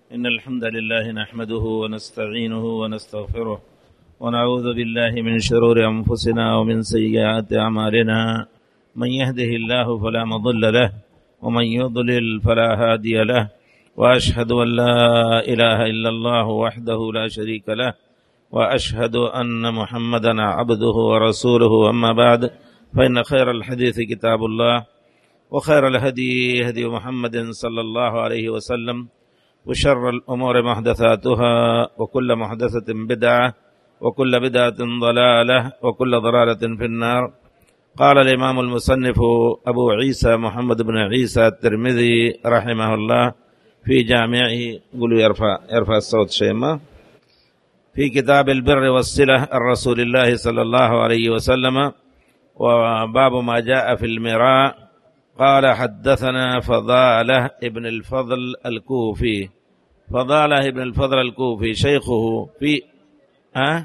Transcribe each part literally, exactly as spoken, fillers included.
إن الحمد لله نحمده ونستعينه ونستغفره ونعوذ بالله من شرور أنفسنا ومن سيئات أعمالنا. من يهده الله فلا مضل له ومن يضلل فلا هادي له، وأشهد أن لا إله إلا الله وحده لا شريك له، وأشهد أن محمدا عبده ورسوله. أما بعد، فإن خير الحديث كتاب الله، وخير الهدي هدي محمد صلى الله عليه وسلم، وشر الأمور محدثاتها، وكل محدثة بدعة، وكل بدعة ضلالة، وكل ضلالة في النار. قال الإمام المصنف أبو عيسى محمد بن عيسى الترمذي رحمه الله في جامعه، قولوا يرفع يرفع الصوت شيما، في كتاب البر والصلة الرسول الله صلى الله عليه وسلم، وباب ما جاء في المراء. قال حدثنا فضالة ابن الفضل الكوفي. فضالة ابن الفضل الكوفي شيخه في أه؟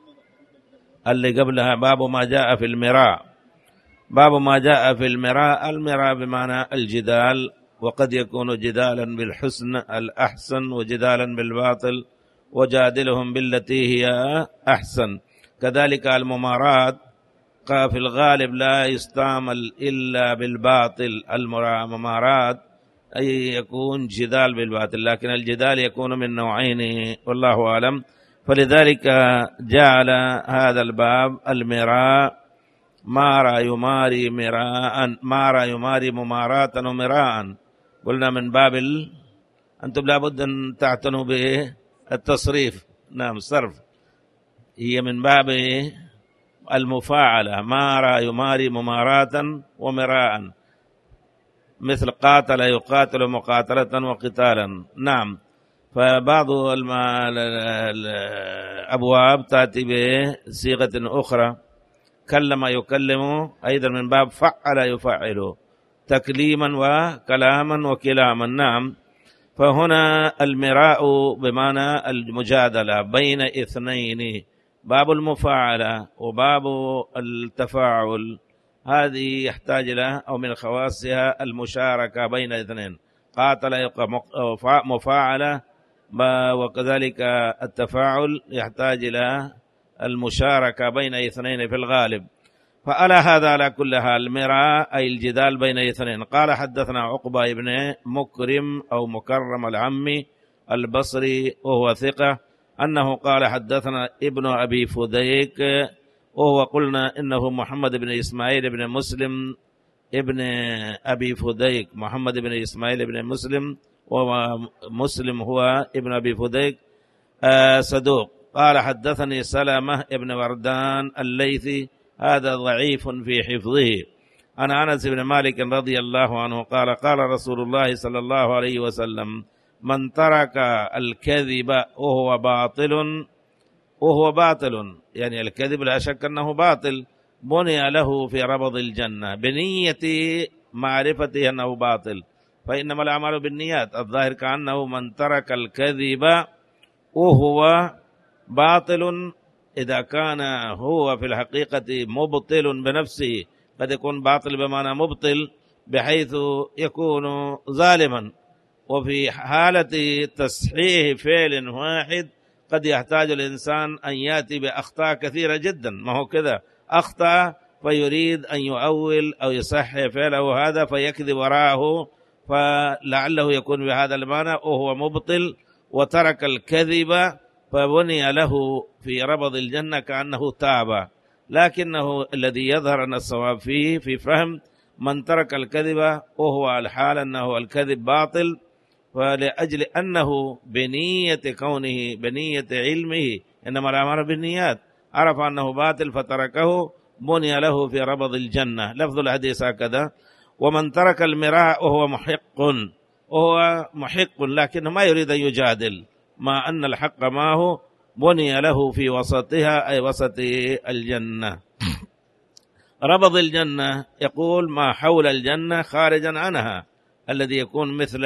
اللي قبلها باب ما جاء في المراء. باب ما جاء في المراء، المراء بمعنى الجدال، وقد يكون جدالا بالحسن الأحسن وجدالا بالباطل، وجادلهم بالتي هي أحسن. كذلك الممارات في الغالب لا يستعمل إلا بالباطل. الممارات أي يكون جدال بالباطل، لكن الجدال يكون من نوعين والله أعلم. فلذلك جعل هذا الباب المراء، مارا يماري مراء، مارا يماري مماراة ومراء. قلنا من باب ال... أنتم لابد أن تعتنوا بالتصريف، نعم الصرف، هي من باب المفاعلة، مارا يماري مماراة ومراء، مثل قاتل يقاتل مقاتلة وقتالا. نعم. فبعض الأبواب تأتي بصيغة أخرى، كلم يكلم، أيضا من باب فعل يفعل، تكليما وكلاما وكلاما. نعم. فهنا المراء بمعنى المجادلة بين اثنين، باب المفاعلة وباب التفاعل، هذه يحتاج لها أو من خواصها المشاركة بين اثنين. قاتل مفاعلة، وكذلك التفاعل يحتاج إلى المشاركة بين اثنين في الغالب. فعلى هذا على كل حال المراء أي الجدال بين اثنين. قال حدثنا عقبة بن مكرم أو مكرم العمي البصري وهو ثقة، أنه قال حدثنا ابن أبي فديك، وهو قلنا إنه محمد بن إسماعيل بن مسلم ابن أبي فديك، محمد بن إسماعيل بن مسلم، ومسلم هو ابن أبي فديك آه صدوق. قال حدثني سلامة ابن وردان الليثي، هذا ضعيف في حفظه. عن أنس بن مالك رضي الله عنه قال قال رسول الله صلى الله عليه وسلم: من ترك الكذب وهو باطل، وهو باطل يعني الكذب لا شك أنه باطل، بني له في ربض الجنة بنية معرفته أنه باطل، فإنما الأعمال بالنيات. الظاهر كأنه من ترك الكذب وهو باطل، إذا كان هو في الحقيقة مبطل بنفسه، قد يكون باطل بمعنى مبطل بحيث يكون ظالما، وفي حالة تصحيح فعل واحد قد يحتاج الإنسان أن يأتي بأخطاء كثيرة جدا. ما هو كذا، أخطأ فيريد أن يؤول أو يصحح فعله هذا فيكذب وراءه، فلعله يكون بهذا المعنى وهو مبطل وترك الكذب، فبني له في ربض الجنة كأنه تاب. لكنه الذي يظهر أن الصواب فيه في فهم من ترك الكذب وهو الحال أنه الكذب باطل، فلأجل أنه بنية كونه بنية علمه، إنما الأعمال بالنيات، عرف أنه باطل فتركه، بني له في ربض الجنة. لفظ الحديث هكذا: ومن ترك المراء وهو محق، وهو محق لكنه ما يريد أن يجادل، مع أن الحق معه، بني له في وسطها أي وسط الجنة. ربض الجنة يقول ما حول الجنة خارجا عنها، الذي يكون مثل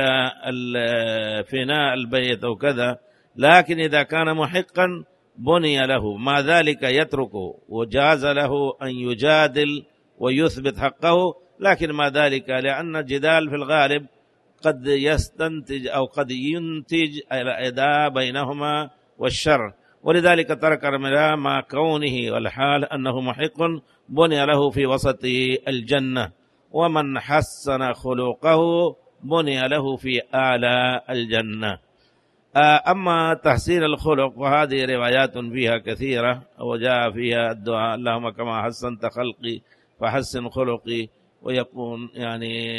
فناء البيت أو كذا، لكن إذا كان محقا بني له ما ذلك يتركه، وجاز له أن يجادل ويثبت حقه، لكن ما ذلك لأن الجدال في الغالب قد يستنتج أو قد ينتج الأداء بينهما والشر، ولذلك ترك المراء مع كونه والحال أنه محق بني له في وسط الجنة، ومن حسن خلقه بني له في أعلى الجنة. أما تحسين الخلق وهذه روايات فيها كثيرة، وجاء فيها الدعاء اللهم كما حسنت خلقي فحسن خلقي، ويكون يعني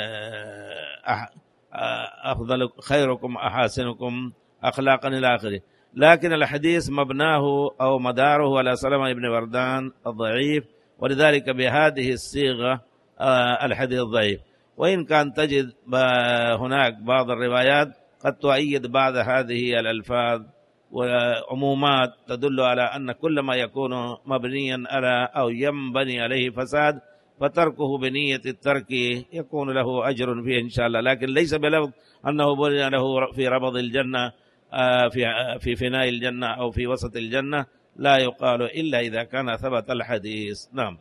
أفضل خيركم أحاسنكم أخلاقا إلى آخره. لكن الحديث مبناه أو مداره على سلمة بن وردان الضعيف، ولذلك بهذه الصيغة الحديث ضعيف، وإن كان تجد هناك بعض الروايات قد تؤيد بعض هذه الألفاظ وعمومات تدل على أن كل ما يكون مبنيا على أو ينبني عليه فساد فتركه بنية الترك يكون له أجر فيه إن شاء الله، لكن ليس بلفظ أنه بني له في ربض الجنة في في فناء الجنة أو في وسط الجنة، لا يقال إلا إذا كان ثبت الحديث. نعم.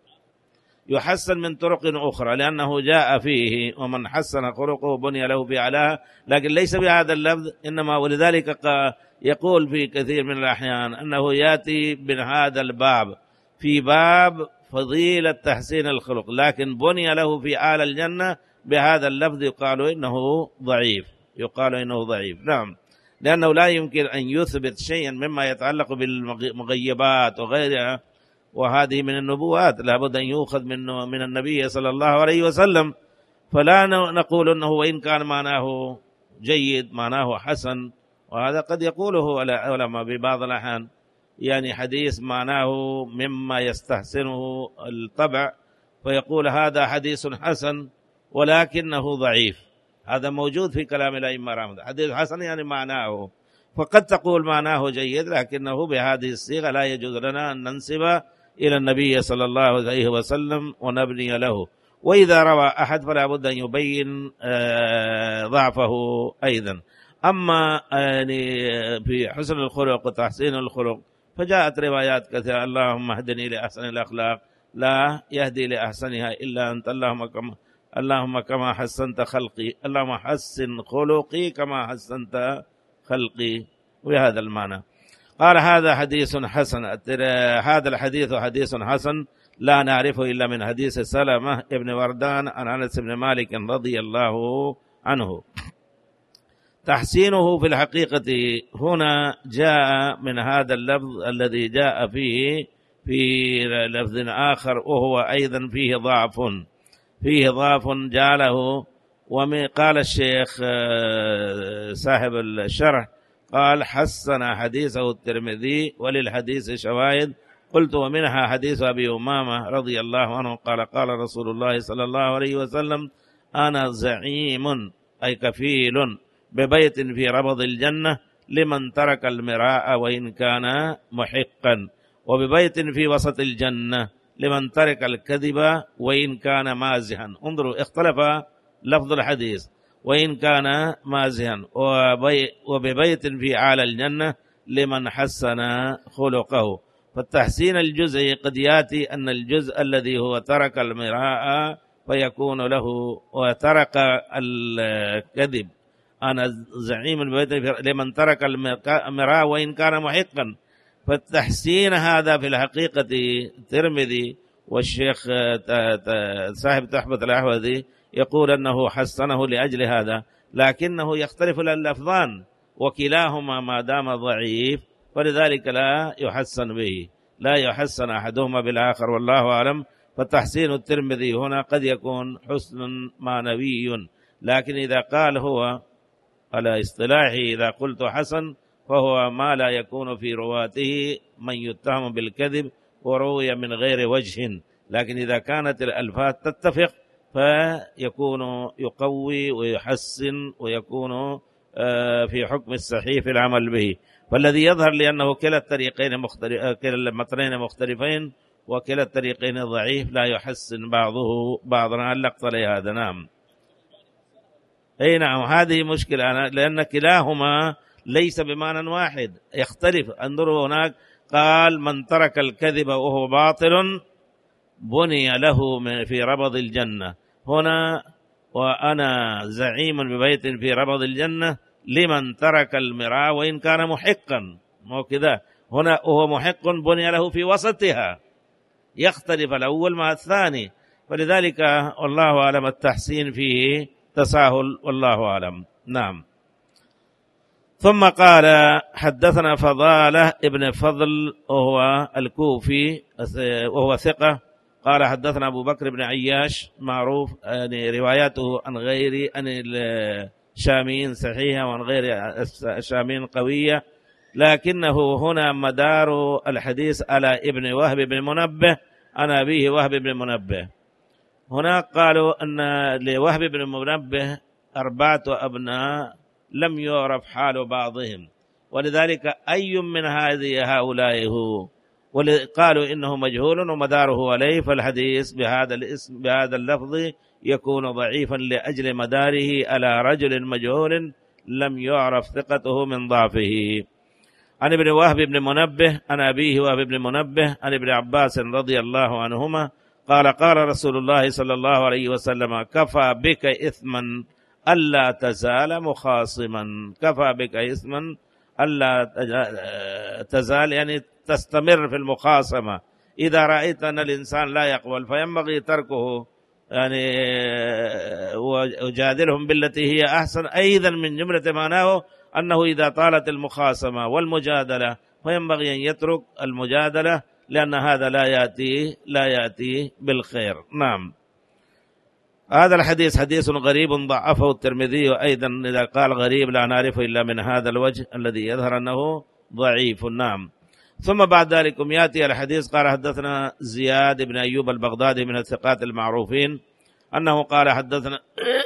يحسن من طرق أخرى لأنه جاء فيه ومن حسن خلقه بني له بأعلاه، لكن ليس بهذا اللفظ، إنما ولذلك يقول في كثير من الأحيان أنه يأتي من هذا الباب في باب فضيلة تحسين الخلق، لكن بني له في أعلى الجنة بهذا اللفظ يقال إنه ضعيف، يقال إنه ضعيف. نعم، لأنه لا يمكن أن يثبت شيئا مما يتعلق بالمغيبات وغيرها، وهذه من النبوات لابد أن يؤخذ من من النبي صلى الله عليه وسلم، فلا نقول أنه وإن كان معناه جيد معناه حسن، وهذا قد يقوله العلماء ببعض الأحيان، يعني حديث معناه مما يستحسنه الطبع فيقول هذا حديث حسن ولكنه ضعيف، هذا موجود في كلام الأئمة رحمه. حديث حسن يعني معناه، فقد تقول معناه جيد لكنه بهذه الصيغة لا يجوز لنا أن ننسب إلى النبي صلى الله عليه وسلم ونبني له، وإذا روى أحد فلا بد أن يبين ضعفه أيضا. أما يعني في حسن الخلق وتحسين الخلق فجاءت روايات كثيرة، اللهم اهدني لأحسن الأخلاق لا يهدي لأحسنها إلا أنت، اللهم كما اللهم كما حسنت خلقي، اللهم حسن خلقي كما حسنت خلقي، وهذا المعنى. قال هذا حديث حسن، هذا الحديث حديث حسن لا نعرفه إلا من حديث سلمة ابن وردان عن أنس بن مالك رضي الله عنه. تحسينه في الحقيقة هنا جاء من هذا اللفظ الذي جاء فيه في لفظ آخر، وهو أيضا فيه ضعف، فيه ضعف جاله. وقال الشيخ صاحب الشرح قال حسن حديثه الترمذي وللحديث شواهد، قلت ومنها حديث أبي أمامة رضي الله عنه قال قال رسول الله صلى الله عليه وسلم أنا زعيم أي كفيل ببيت في ربض الجنة لمن ترك المراء وإن كان محقا، وببيت في وسط الجنة لمن ترك الكذب وإن كان مازحا. انظروا اختلف لفظ الحديث، وإن كان مازحا، وببيت في أعلى الجنة لمن حسن خلقه. فالتحسين الجزئي قد يأتي أن الجزء الذي هو ترك المراء فيكون له وترك الكذب، أنا زعيم البيت لمن ترك المراء وإن كان محقا. فالتحسين هذا في الحقيقة الترمذي والشيخ صاحب تحفة الأحوذي يقول أنه حسنه لأجل هذا، لكنه يختلف اللفظان وكلاهما ما دام ضعيف ولذلك لا يحسن به، لا يحسن أحدهما بالآخر والله أعلم. فتحسين الترمذي هنا قد يكون حسن معنوي، لكن إذا قال هو على اصطلاحه إذا قلت حسن فهو ما لا يكون في رواته من يتهم بالكذب وروي من غير وجه، لكن إذا كانت الألفاظ تتفق فيكون يقوي ويحسن ويكون في حكم الصحيح في العمل به. فالذي يظهر لأنه كلا الطريقين مختلف، كلا المتنين مختلفين وكلا الطريقين ضعيف لا يحسن بعضه بعضا. علقت على هذا. نعم أي نعم، هذه مشكلة لأن كلاهما ليس بمعنى واحد، يختلف. انظروا هناك قال من ترك الكذب وهو باطل بني له في ربض الجنة، هنا وأنا زعيم ببيت في ربض الجنة لمن ترك المراء وإن كان محقا. مو كذا، هنا هو محق بني له في وسطها، يختلف الأول مع الثاني، فلذلك والله أعلم التحسين فيه تساهل والله أعلم. نعم. ثم قال حدثنا فضالة ابن فضل وهو الكوفي وهو ثقة، قال حدثنا أبو بكر بن عياش معروف يعني رواياته عن غير عن الشاميين صحيحة وعن غير الشاميين قوية، لكنه هنا مدار الحديث على ابن وهب بن منبه عن أبيه وهب بن منبه. هناك قالوا أن لوهب بن منبه أربعة أبناء لم يعرف حال بعضهم، ولذلك أي من هذه هؤلاء هو، وقالوا إنه مجهول ومداره عليه، فالحديث بهذا الاسم بهذا اللفظ يكون ضعيفا لأجل مداره على رجل مجهول لم يعرف ثقته من ضعفه. عن ابن وهب بن منبه عن أبيه وهب بن منبه عن ابن عباس رضي الله عنهما قال قال رسول الله صلى الله عليه وسلم كفى بك إثما ألا تزال مخاصما. كفى بك إثما ألا تزال يعني تستمر في المخاصمة. إذا رأيت أن الإنسان لا يقبل فينبغي تركه، يعني وجادلهم بالتي هي أحسن. أيضا من جملة معناه أنه إذا طالت المخاصمة والمجادلة فينبغي أن يترك المجادلة، لأن هذا لا يأتي لا يأتي بالخير. نعم. هذا الحديث حديث غريب ضعفه الترمذي أيضا، إذا قال غريب لا نعرفه إلا من هذا الوجه الذي يظهر أنه ضعيف. نعم. ثم بعد ذلك يأتي الحديث قال حدثنا زياد بن أيوب البغدادي من الثقات المعروفين أنه قال حدثنا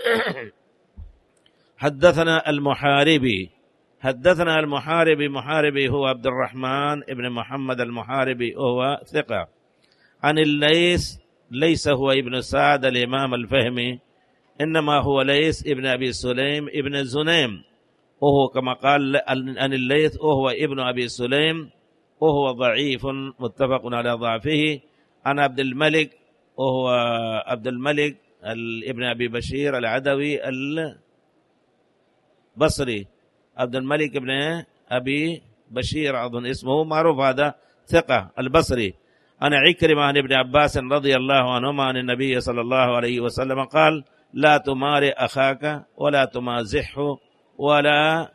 حدثنا المحاربي حدثنا المحاربي محاربي هو عبد الرحمن ابن محمد المحاربي وهو ثقة، عن الليث ليس هو ابن سعد الإمام الفهمي، إنما هو ليث ابن أبي سليم ابن زنيم، وهو كما قال عن الليث وهو ابن أبي سليم وهو ضعيف متفق على ضعفه. عن عبد الملك وهو عبد الملك ابن أبي بشير العدوي البصري، عبد الملك ابن أبي بشير أظن اسمه معروف، هذا ثقة البصري. عن عكرمة عن ابن عباس رضي الله عنهما عن النبي صلى الله عليه وسلم قال لا تماري أخاك ولا تمازحه ولا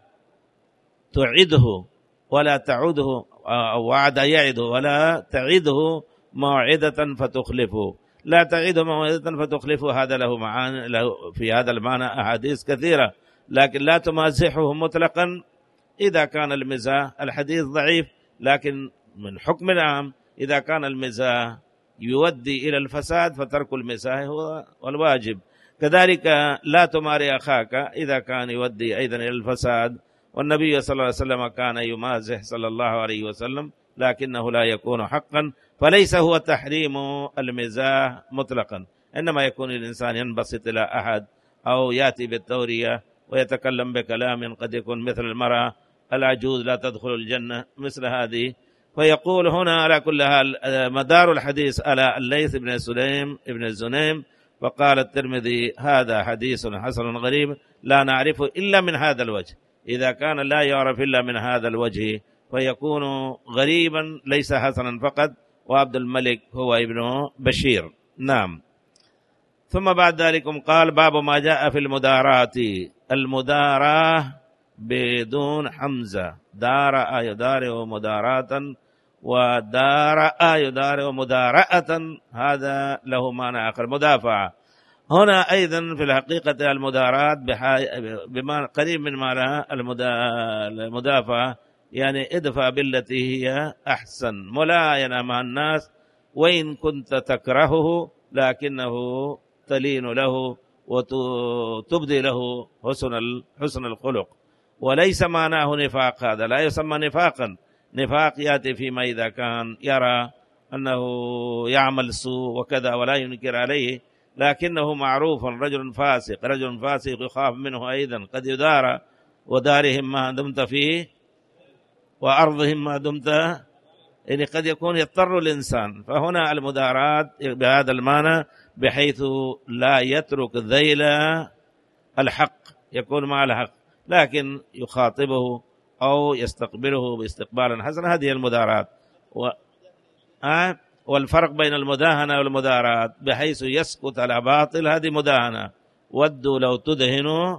تعده ولا تعده، أو وعد يعده ولا تعده موعدة فتخلفه. لا تعده موعدة فتخلفه هذا له معاني، له في هذا المعنى أحاديث كثيرة، لكن لا تمازحه مطلقا إذا كان المزاح الحديث ضعيف، لكن من حكم العام إذا كان المزاح يودي إلى الفساد فترك المزاح هو الواجب. كذلك لا تماري أخاك إذا كان يودي أيضا إلى الفساد، والنبي صلى الله عليه وسلم كان يمازح صلى الله عليه وسلم لكنه لا يكون حقا، فليس هو تحريم المزاح مطلقا، إنما يكون الإنسان ينبسط إلى أحد أو يأتي بالتورية ويتكلم بكلام قد يكون مثل المرأة العجوز لا تدخل الجنة مثل هذه. فيقول هنا على كل حال مدار الحديث على الليث بن سليم ابن الزنيم، فقال الترمذي هذا حديث حسن غريب لا نعرفه إلا من هذا الوجه. إذا كان لا يعرف إلا من هذا الوجه فيكون غريبا ليس حسنا فقط، وعبد الملك هو ابن بشير. نعم. ثم بعد ذلك قال باب ما جاء في المدارات. المداراة بدون حمزة، دار يدار مداراة، ودار يدار مدارأة، هذا له معنى آخر مدافعة. هنا أيضا في الحقيقة المدارات بما قريب من معنى المدافعة، يعني ادفع بالتي هي أحسن، ملاينة مع الناس وإن كنت تكرهه لكنه تلين له وتبدي له حسن حسن الخلق، وليس معناه نفاق، هذا لا يسمى نفاقا. نفاق يأتي فيما إذا كان يرى أنه يعمل سوء وكذا ولا ينكر عليه، لكنه معروف رجل فاسق، رجل فاسق يخاف منه أيضا، قد يدار ودارهم ما دمت فيه وأرضهم ما دمت يعني قد يكون يضطر الإنسان، فهنا المداراة بهذا المعنى بحيث لا يترك ذيل الحق، يكون مع الحق لكن يخاطبه أو يستقبله باستقبال حسن، هذه المداراة. و... آه والفرق بين المداهنة والمداراة بحيث يسكت على باطل، هذه مداهنة، ودوا لو تدهنوا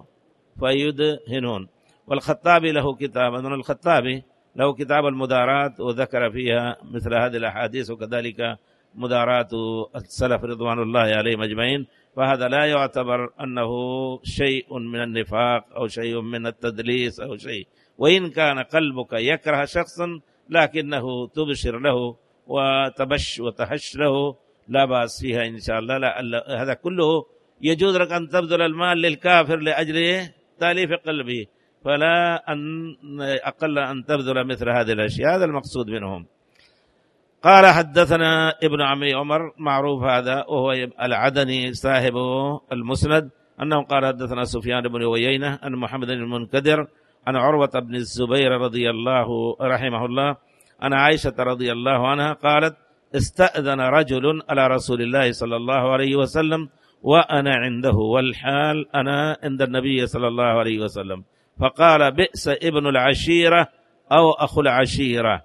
فيدهنون. والخطابي له كتاب، أظن الخطابي له كتاب المداراة وذكر فيها مثل هذه الأحاديث، وكذلك مداراة السلف رضوان الله عليهم أجمعين. فهذا لا يعتبر أنه شيء من النفاق أو شيء من التدليس أو شيء، وإن كان قلبك يكره شخصا لكنه تبشر له وتبش وتهش له لا بأس فيها إن شاء الله. لا، هذا كله يجوز لك أن تبذل المال للكافر لأجل تأليف قلبه، فلا أن أقل أن تبذل مثل هذه الأشياء، هذا المقصود منهم. قال حدثنا ابن عمي عمر، معروف هذا وهو العدني صاحب المسند، أنه قال حدثنا سفيان بن عيينة عن محمد بن المنكدر عن عروة بن الزبير رضي الله رحمه الله عن عائشة رضي الله عنها قالت استأذن رجل على رسول الله صلى الله عليه وسلم وأنا عنده والحال أنا عند النبي صلى الله عليه وسلم، فقال بئس ابن العشيرة أو أخو العشيرة،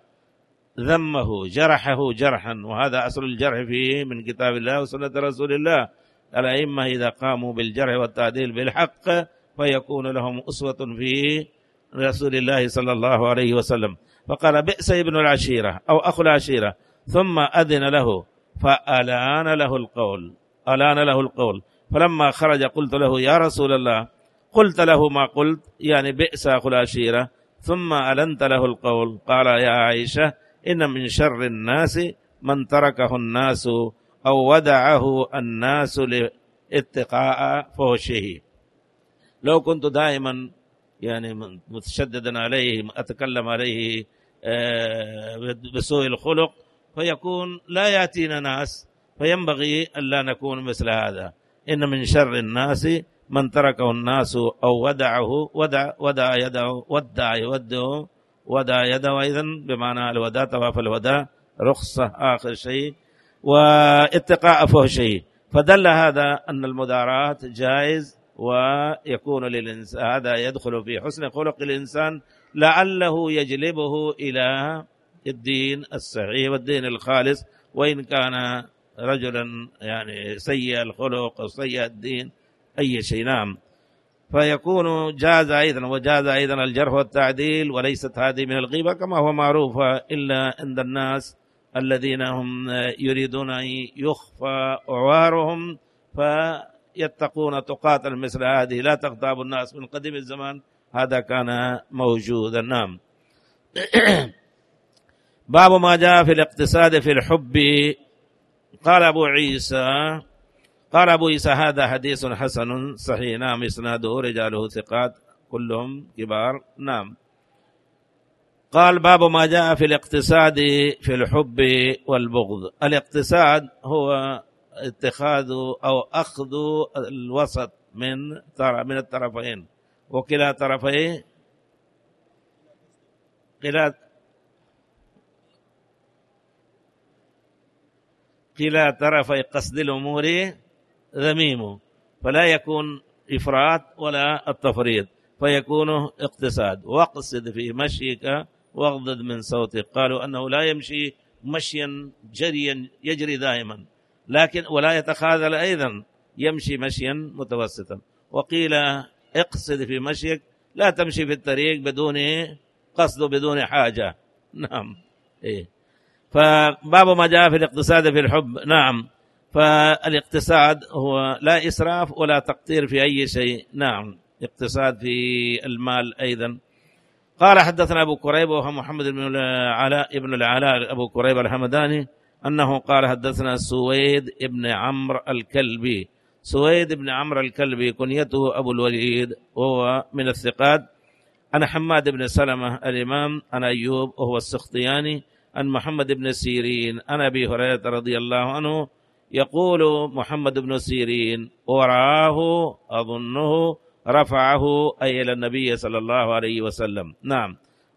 ذمه جرحه جرحا، وهذا أصل الجرح فيه من كتاب الله وسنة رسول الله. الأئمة إذا قاموا بالجرح والتعديل بالحق فيكون لهم أسوة في رسول الله صلى الله عليه وسلم. فقال بئس ابن العشيرة أو أخو العشيرة، ثم أذن له فألان له القول ألان له القول فلما خرج قلت له يا رسول الله، قلت له ما قلت، يعني بئس أخو العشيرة ثم ألنت له القول. قال يا عائشة إن من شر الناس من تركه الناس أو ودعه الناس لاتقاء فوشه. لو كنت دائما يعني متشددا عليه أتكلم عليه بسوء الخلق فيكون لا يأتينا ناس، فينبغي أن لا نكون مثل هذا. إن من شر الناس من تركه الناس أو ودعه ودع ودع يده ودع يوده ودع يده، وإذن بمعنى الوداع طواف الوداع رخصة آخر شيء، واتقاء فحشه. فدل هذا أن المداراة جائز ويكون للإنسان، هذا يدخل في حسن خلق الإنسان لعله يجلبه إلى الدين الصحيح والدين الخالص، وإن كان رجلا يعني سيء الخلق أو سيء الدين أي شيء. نعم، فيكون جاز أيضا وجاز أيضا الجرح والتعديل، وليست هذه من الغيبة كما هو معروف إلا عند الناس الذين هم يريدون أن يخفى عوارهم فيتقون تقاتل مثل هذه، لا تغتاب الناس. من قديم الزمان هذا كان موجودا. نعم. باب ما جاء في الاقتصاد في الحب. قال أبو عيسى قال أبو عيسى هذا حديث حسن صحيح. نعم، إسناده رجاله ثقات كلهم كبار. نعم. قال باب ما جاء في الاقتصاد في الحب والبغض. الاقتصاد هو اتخاذ أو أخذ الوسط من من الطرفين، وكلا طرفيه كلا كلا طرفي قصد الأمور ذميم، فلا يكون إفراط ولا التفريط، فيكون اقتصاد. واقصد في مشيك واغضض من صوتك. قالوا أنه لا يمشي مشيا جريا يجري دائما، لكن ولا يتخاذل أيضا، يمشي مشيا متوسطا. وقيل اقصد في مشيك، لا تمشي في الطريق بدون قصد بدون حاجة. نعم. إيه. فباب ما جاء في الاقتصاد في الحب. نعم، فالاقتصاد هو لا إسراف ولا تقتير في أي شيء. نعم، اقتصاد في المال أيضا. قال حدثنا أبو كريب وهو محمد بن العلاء ابن العلاء أبو كريب الحمداني أنه قال حدثنا سويد ابن عمرو الكلبي. سويد ابن عمرو الكلبي كنيته أبو الوليد وهو من الثقات. أنا حماد بن سلمة الإمام، أنا أيوب وهو السختياني، عن محمد بن سيرين عن أبي هريرة رضي الله عنه يقول محمد بن سيرين ورآه أظنه رفعه أي إلى النبي صلى الله عليه وسلم. نعم.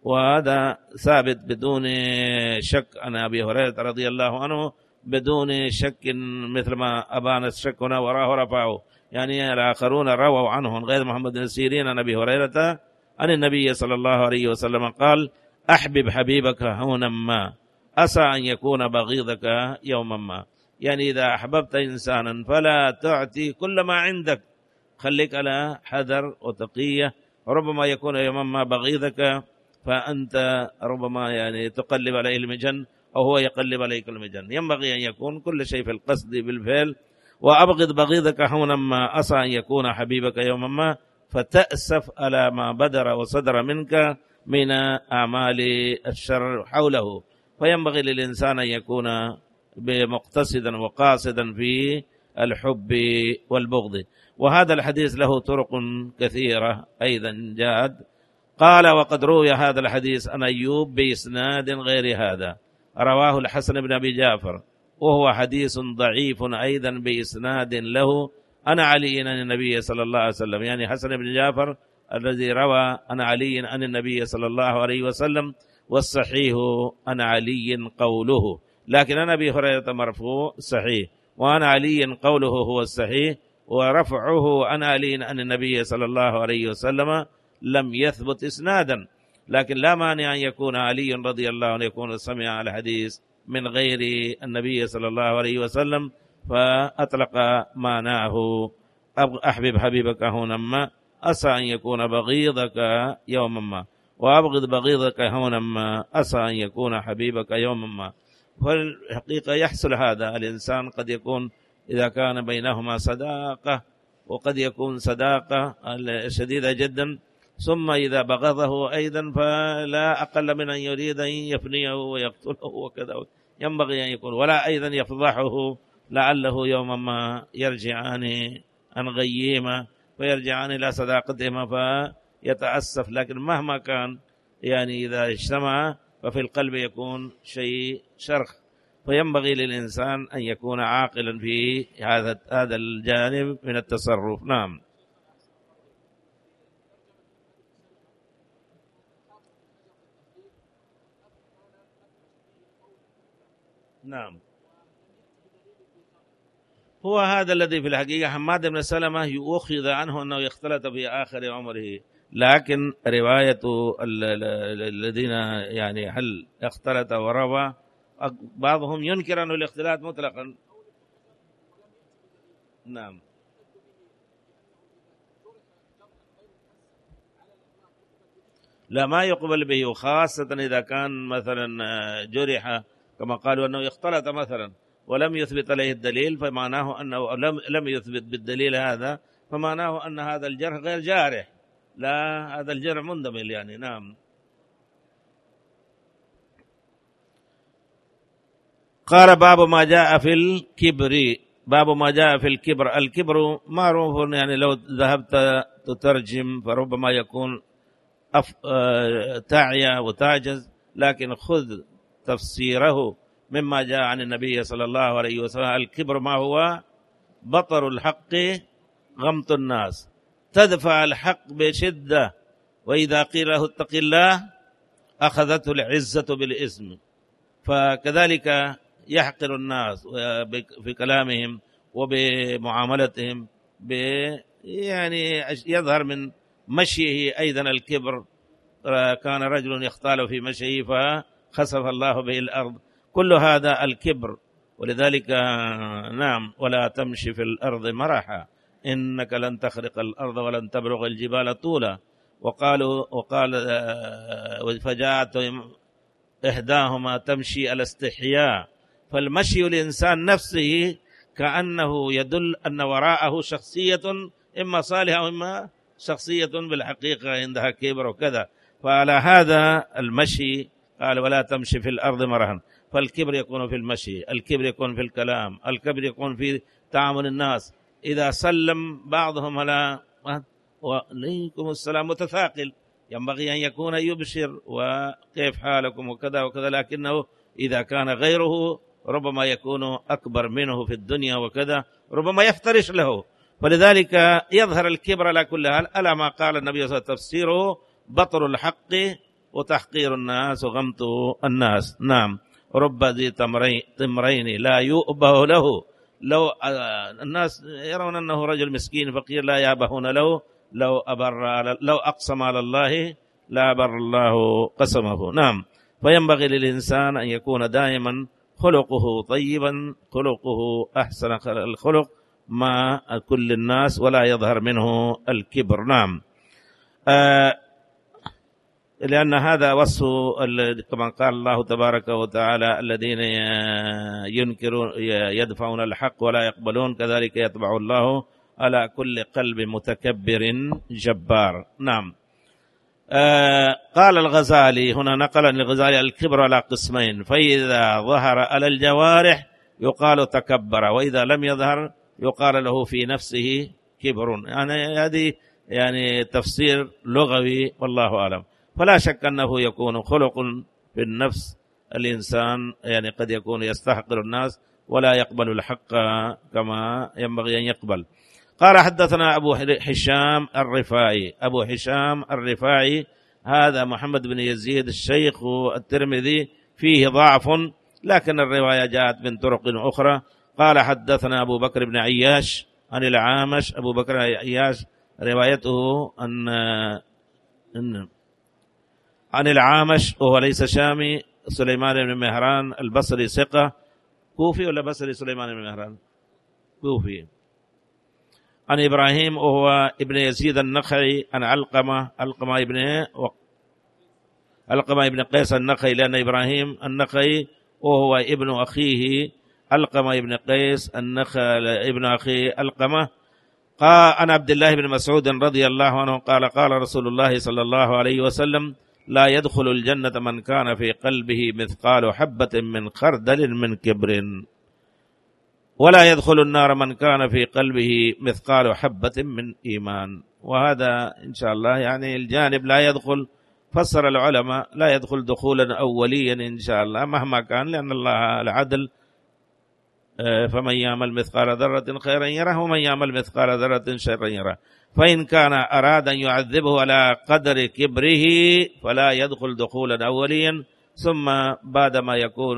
وهذا ثابت بدون شك عن أبي هريرة رضي الله عنه بدون شك، مثل ما أبان الشك هنا وراه رفعه، يعني الآخرون رووا عنه غير محمد بن سيرين عن أبي هريرة عن النبي صلى الله عليه وسلم قال: أحبب حبيبك هونا ما عسى أن يكون بغيضك يوما ما. يعني إذا أحببت إنسانا فلا تعطي كل ما عندك، خليك على حذر وتقية، ربما يكون يوما ما بغيضك، فأنت ربما يعني تقلب عليه المجن أو هو يقلب عليك المجن. ينبغي أن يكون كل شيء في القصد بالفعل. وأبغض بغيضك هونا ما عسى أن يكون حبيبك يوما ما فتأسف على ما بدر وصدر منك من أعمال الشر حوله. فينبغي للإنسان أن يكون مقتصدا وقاصدا في الحب والبغض. وهذا الحديث له طرق كثيرة أيضا جاءت. قال: وقد روي هذا الحديث عن أيوب بإسناد غير هذا، رواه الحسن بن أبي جعفر، وهو حديث ضعيف أيضا بإسناد له عن علي عن النبي صلى الله عليه وسلم. يعني حسن بن جعفر الذي روى عن علي عن النبي صلى الله عليه وسلم، والصحيح عن علي قوله، لكن عن أبي هريرة مرفوع صحيح، وعن علي قوله هو الصحيح، ورفعه عن علي عن النبي صلى الله عليه وسلم لم يثبت إسنادا. لكن لا مانع أن يكون علي رضي الله عنه يكون سمع الحديث من غير النبي صلى الله عليه وسلم فأطلق معناه: أحبب حبيبك هونا ما عسى أن يكون بغيضك يوما ما، وأبغض بغيضك هونا ما عسى أن يكون حبيبك يوما ما. فالحقيقة يحصل هذا، الإنسان قد يكون إذا كان بينهما صداقة، وقد يكون صداقة شديدة جدا، ثم إذا بغضه أيضا فلا أقل من أن يريد أن يفنيه ويقتله وكذا. ينبغي أن يكون، ولا أيضا يفضحه، لعله يوما ما يرجعان عن غيهما فيرجعان إلى صداقتهما فيتأسف. لكن مهما كان يعني إذا اجتمع ففي القلب يكون شيء شرخ. فينبغي للإنسان أن يكون عاقلا في هذا هذا الجانب من التصرف. نعم. نعم، هو هذا الذي في الحقيقة حماد بن سلمة يؤخذ عنه أنه يختلط في آخر عمره، لكن رواية الذين يعني هل اختلط وروى بعضهم ينكر أنه الاختلاط مطلقا. نعم. لا، ما يقبل به، خاصة إذا كان مثلا جرح كما قالوا أنه يختلط مثلا ولم يثبت عليه الدليل، فمعناه أنه لم لم يثبت بالدليل هذا، فمعناه أن هذا الجرح غير جارح، لا هذا الجرح مندمل يعني. نعم. قال: باب ما جاء في الكبر. باب ما جاء في الكبر. الكبر معروف، يعني لو ذهبت تترجم فربما يكون أف... تعيا وتعجز، لكن خذ تفسيره مما جاء عن النبي صلى الله عليه وسلم. الكبر ما هو؟ بطر الحق، غمط الناس، تدفع الحق بشدة، وإذا قيل له اتق الله أخذته العزة بالإثم. فكذلك يحقر الناس في كلامهم وبمعاملتهم، يعني يظهر من مشيه أيضا الكبر. كان رجل يختال في مشيه فخسف الله به الأرض، كل هذا الكبر. ولذلك نعم: ولا تمشي في الأرض مرحا إنك لن تخرق الأرض ولن تبلغ الجبال طولا. وقالوا وقال فجاءت إحداهما تمشي على استحياء. فالمشي الإنسان نفسه كأنه يدل أن وراءه شخصية إما صالحة وإما شخصية بالحقيقة عندها كبر وكذا. فعلى هذا المشي قال: ولا تمشي في الأرض مرحا. فالكبر يكون في المشي، الكبر يكون في الكلام، الكبر يكون في تعامل الناس. إذا سلم بعضهم على وعليكم السلام متثاقل، ينبغي أن يكون يبشر وكيف حالكم وكذا وكذا، لكنه إذا كان غيره ربما يكون أكبر منه في الدنيا وكذا، ربما يفترش له. فلذلك يظهر الكبر على كل حال، ألا ما قال النبي صلى الله عليه وسلم تفسيره: بطر الحق وتحقير الناس وغمط الناس. نعم. رب ذي تمرين لا يؤبه له، لو الناس يرون أنه رجل مسكين فقير لا يأبهون له، لو أبر لو أقسم على الله لا أبر الله قسمه. نعم. فينبغي للإنسان أن يكون دائما خلقه طيبا، خلقه أحسن الخلق مع كل الناس، ولا يظهر منه الكبر. نعم. آه لأن هذا وصف كما قال الله تبارك وتعالى: الذين ينكرون يدفعون الحق ولا يقبلون كذلك يطبع الله على كل قلب متكبر جبار. نعم. آه قال الغزالي هنا، نقل عن الغزالي: الكبر على قسمين، فإذا ظهر على الجوارح يقال تكبر، وإذا لم يظهر يقال له في نفسه كبر. يعني هذه يعني تفسير لغوي والله أعلم. فلا شك أنه يكون خلق في النفس الإنسان، يعني قد يكون يستحقر الناس ولا يقبل الحق كما ينبغي أن يقبل. قال: حدثنا أبو هشام الرفاعي. أبو هشام الرفاعي هذا محمد بن يزيد الشيخ الترمذي، فيه ضعف، لكن الرواية جاءت من طرق أخرى. قال: حدثنا أبو بكر بن عياش عن العامش. أبو بكر بن عياش روايته أن إن عن العامش وهو ليس شامي، سليمان بن مهران البصري ثقة. كوفي ولا بصري سليمان بن مهران؟ كوفي. عن إبراهيم وهو ابن يزيد النخعي عن علقمة علقمة ابن علقمة ابن قيس النخعي، لأن إبراهيم النخعي وهو ابن أخيه علقمة ابن قيس النخعي ابن أخي علقمة. قال: عن عبد الله بن مسعود رضي الله عنه قال: قال رسول الله صلى الله عليه وسلم: لا يدخل الجنة من كان في قلبه مثقال حبة من خردل من كبر، ولا يدخل النار من كان في قلبه مثقال حبة من إيمان. وهذا إن شاء الله يعني الجانب لا يدخل، فسر العلماء لا يدخل دخولا أوليا إن شاء الله مهما كان، لأن الله العدل، فمن يعمل مثقال ذرة خيرا يره ومن يعمل مثقال ذرة شرا يره. فإن كان أراد أن يعذبه على قدر كبره فلا يدخل دخولا أوليا، ثم بعدما يكون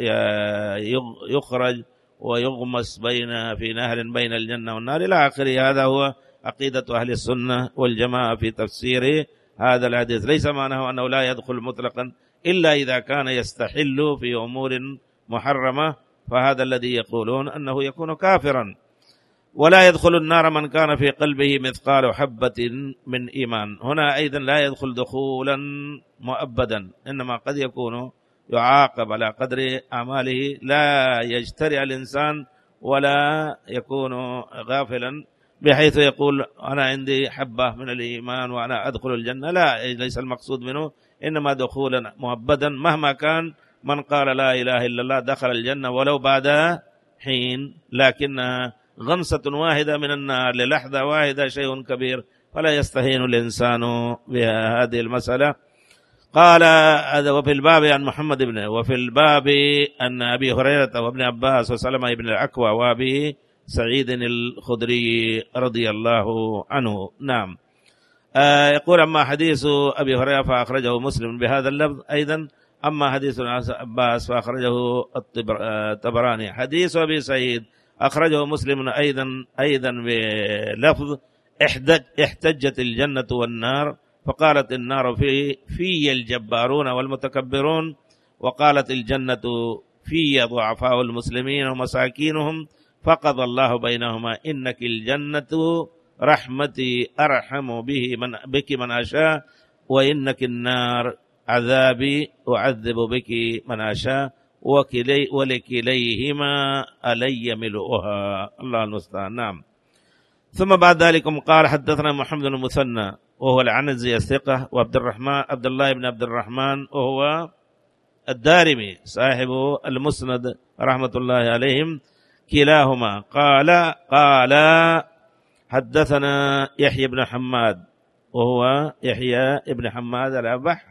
يخرج ويغمس بين في نهر بين الجنة والنار إلى آخره. هذا هو عقيدة أهل السنة والجماعة في تفسير هذا الحديث. ليس معناه أنه لا يدخل مطلقا إلا إذا كان يستحل في أمور محرمة، فهذا الذي يقولون أنه يكون كافرا. ولا يدخل النار من كان في قلبه مثقال حبة من إيمان. هنا أيضا لا يدخل دخولا مؤبدا، إنما قد يكون يعاقب على قدر أعماله، لا يجترئ الإنسان ولا يكون غافلا بحيث يقول أنا عندي حبة من الإيمان وأنا أدخل الجنة. لا، ليس المقصود منه، إنما دخولا مؤبدا مهما كان. من قال لا إله إلا الله دخل الجنة ولو بعد حين، لكنها غمسة واحدة من النار للحظة واحدة شيء كبير، فلا يستهين الإنسان بهذه المسألة. قال: وفي الباب عن محمد بن وفي الباب أن أبي هريرة وابن عباس وسلمة بن الأكوى وأبي سعيد الخدري رضي الله عنه. نعم. آه يقول: أما حديث أبي هريرة فأخرجه مسلم بهذا اللفظ أيضا، أما حديث عباس فأخرجه الطبراني. حديث أبي سعيد أخرجه مسلم أيضا أيضا بلفظ: احتجت الجنة والنار، فقالت النار في في الجبارون والمتكبرون، وقالت الجنة في ضعفاء المسلمين ومساكينهم، فقضى الله بينهما: إنك الجنة رحمتي أرحم به من بك من أشاء، وإنك النار عذابي أعذب بك من أشاء، وكلي ولكليهما علي ملؤها. الله المستعان. نعم. ثم بعد ذلك قال: حدثنا محمد بن المثنى وهو العنزي الثقة، وعبد الرحمن عبد الله بن عبد الرحمن وهو الدارمي صاحب المسند رحمة الله عليهم كلاهما. قال قال حدثنا يحيى بن حماد وهو يحيى بن حماد الأبح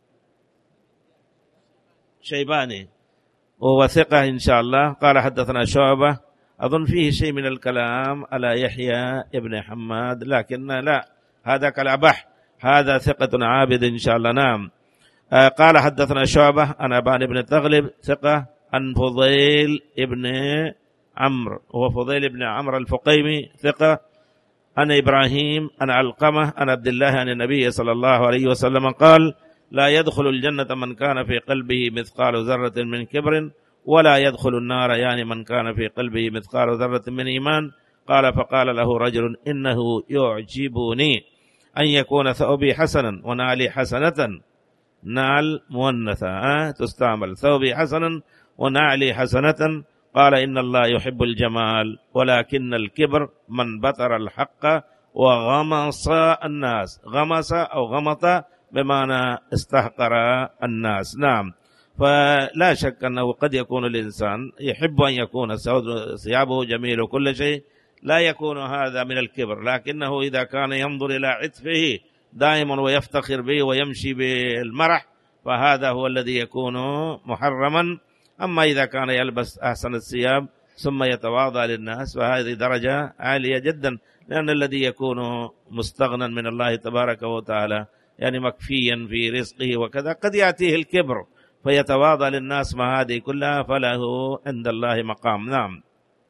شيباني وهو ثقة إن شاء الله. قال: حدثنا شعبة. أظن فيه شيء من الكلام على يحيى بن حماد، لكن لا، هذا كالأبح، هذا ثقة عابد إن شاء الله. نعم. آه قال حدثنا شعبة عن أبان بن تغلب ثقة عن فضيل بن عمرو وهو فضيل بن عمرو الفقيمي ثقة عن إبراهيم عن علقمة عن عبد الله عن النبي صلى الله عليه وسلم قال لا يدخل الجنة من كان في قلبه مثقال ذرة من كبر ولا يدخل النار يعني من كان في قلبه مثقال ذرة من إيمان. قال فقال له رجل إنه يعجبني أن يكون ثوبي حسنا ونالي حسنة، نال مؤنثة أه؟ تستعمل ثوبي حسنا ونالي حسنة. قال إن الله يحب الجمال ولكن الكبر من بطر الحق وغمص الناس، غمص أو غمط بمعنى استحقر الناس. نعم، فلا شك أنه قد يكون الإنسان يحب أن يكون ثيابه جميل وكل شيء، لا يكون هذا من الكبر، لكنه إذا كان ينظر إلى عطفه دائما ويفتخر به ويمشي بالمرح فهذا هو الذي يكون محرما. أما إذا كان يلبس أحسن الثياب ثم يتواضع للناس فهذه درجة عالية جدا، لأن الذي يكون مستغنى من الله تبارك وتعالى يعني مكفيا في رزقه وكذا قد يأتيه الكبر فيتواضع للناس، ما هذه كلها فله عند الله مقام. نعم،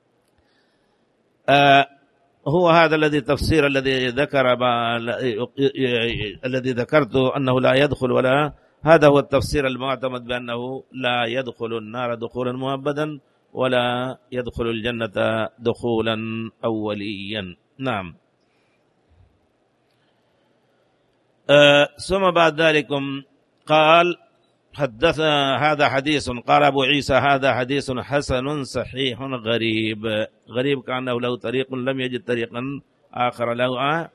آه هو هذا الذي تفسير الذي ذكر الذي ذكرته أنه لا يدخل، ولا هذا هو التفسير المعتمد بأنه لا يدخل النار دخولا مؤبدا ولا يدخل الجنة دخولا أوليا. نعم. آه ثم بعد ذلك قال حدث هذا حديث، قال أبو عيسى هذا حديث حسن صحيح غريب. غريب كأنه له طريق لم يجد طريقا آخر له. آه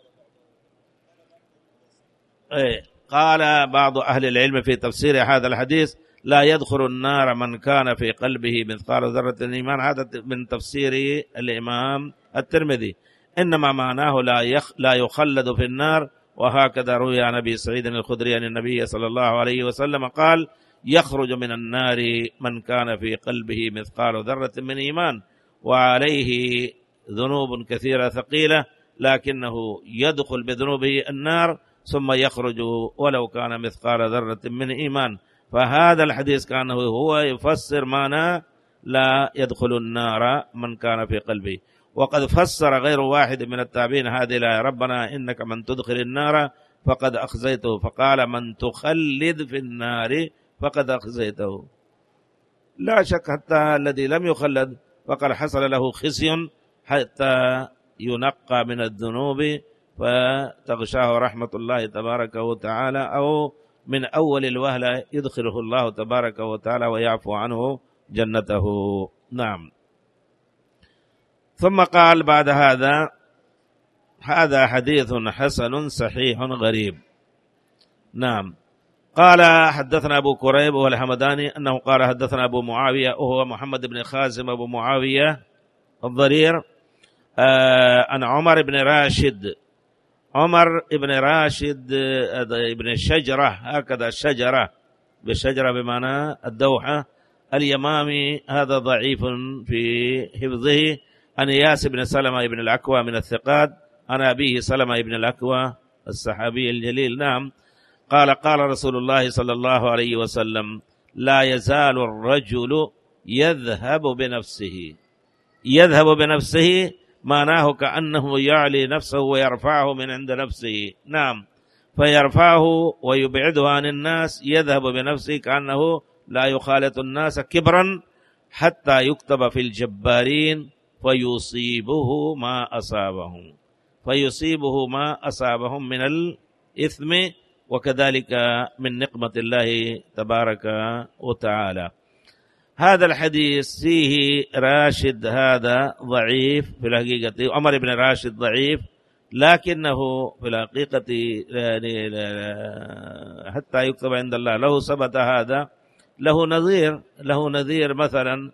إيه. قال بعض أهل العلم في تفسير هذا الحديث لا يدخل النار من كان في قلبه مثقال ذرة الإيمان، هذا من تفسير الإمام الترمذي، إنما معناه لا يخ لا يخلد في النار. وهكذا روي عن أبي سعيد الخدري عن النبي صلى الله عليه وسلم قال يخرج من النار من كان في قلبه مثقال ذرة من إيمان وعليه ذنوب كثيرة ثقيلة لكنه يدخل بذنوبه النار ثم يخرج ولو كان مثقال ذرة من إيمان. فهذا الحديث كأنه هو يفسر معنى لا يدخل النار من كان في قلبه. وقد فسر غير واحد من التابعين هذه الآية ربنا إنك من تدخل النار فقد أخزيته، فقال من تخلد في النار فقد أخزيته. لا شك حتى الذي لم يخلد فقد حصل له خزي حتى ينقى من الذنوب فتغشاه رحمة الله تبارك وتعالى، أو من أول الوهلة يدخله الله تبارك وتعالى ويعفو عنه جنته. نعم. ثم قال بعد هذا هذا حديث حسن صحيح غريب. نعم. قال حدثنا أبو كريب وهو الحمداني أنه قال حدثنا أبو معاوية وهو محمد بن خازم أبو معاوية الضرير آه عن عمر بن راشد. عمر بن راشد بن الشجرة، هكذا الشجرة بالشجرة بمعنى الدوحة اليمامي، هذا ضعيف في حفظه. عن إياس بن سلمة بن الأكوى من الثقات عن أبيه سلمة بن الأكوى الصحابي الجليل. نعم. قال قال رسول الله صلى الله عليه وسلم لا يزال الرجل يذهب بنفسه. يذهب بنفسه معناه كأنه يعلي نفسه ويرفعه من عند نفسه. نعم. فيرفعه ويبعده عن الناس، يذهب بنفسه كأنه لا يخالط الناس كبرا حتى يكتب في الجبارين فيصيبه ما أصابهم فيصيبه ما أصابهم من الإثم وكذلك من نقمة الله تبارك وتعالى. هذا الحديث فيه راشد هذا ضعيف في الحقيقة، عمر بن راشد ضعيف، لكنه في الحقيقة حتى يكتب عند الله له ثبت هذا، له نظير له نظير مثلا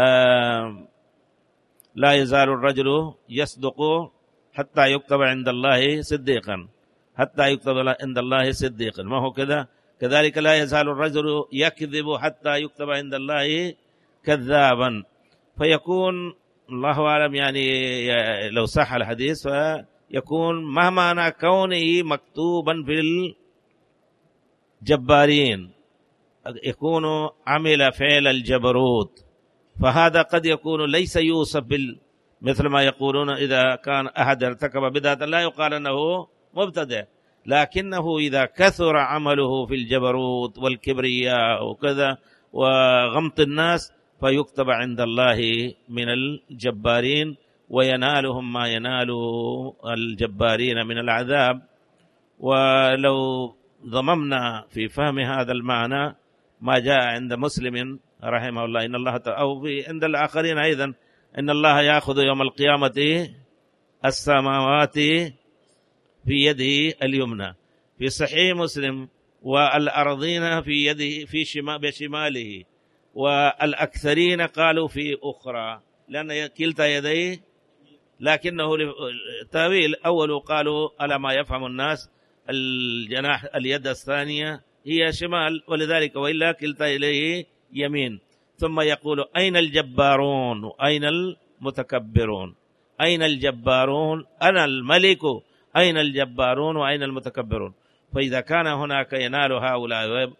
لا يزال الرجل يصدق حتى يكتب عند الله صديقا، حتى يكتب عند الله صديقا، ما هو كذا؟ كذلك لا يزال الرجل يكذب حتى يكتب عند الله كذابا. فيكون الله أعلم يعني لو صح الحديث فيكون مهما كونه مكتوبا في جبارين يكون عمل فعل الجبروت، فهذا قد يكون ليس يوصف بال مثل ما يقولون إذا كان أحد ارتكب بدعة لا يقال أنه مبتدع، لكنه إذا كثر عمله في الجبروت والكبرياء وكذا وغمط الناس فيكتب عند الله من الجبارين وينالهم ما ينال الجبارين من العذاب. ولو ضممنا في فهم هذا المعنى ما جاء عند مسلم رحمه الله إن الله أو عند الآخرين أيضا إن الله يأخذ يوم القيامة السماوات في يده اليمنى في صحيح مسلم، والأرضين في يده في شمال بشماله، والأكثرين قالوا في أخرى لأن كلتا يديه، لكنه التأويل أول قالوا على ما يفهم الناس الجناح اليد الثانية هي شمال ولذلك وإلا كلتا إليه يمين. ثم يقول أين الجبارون وأين المتكبرون؟ أين الجبارون؟ أنا الملك، أين الجبارون وأين المتكبرون؟ فإذا كان هناك ينال هؤلاء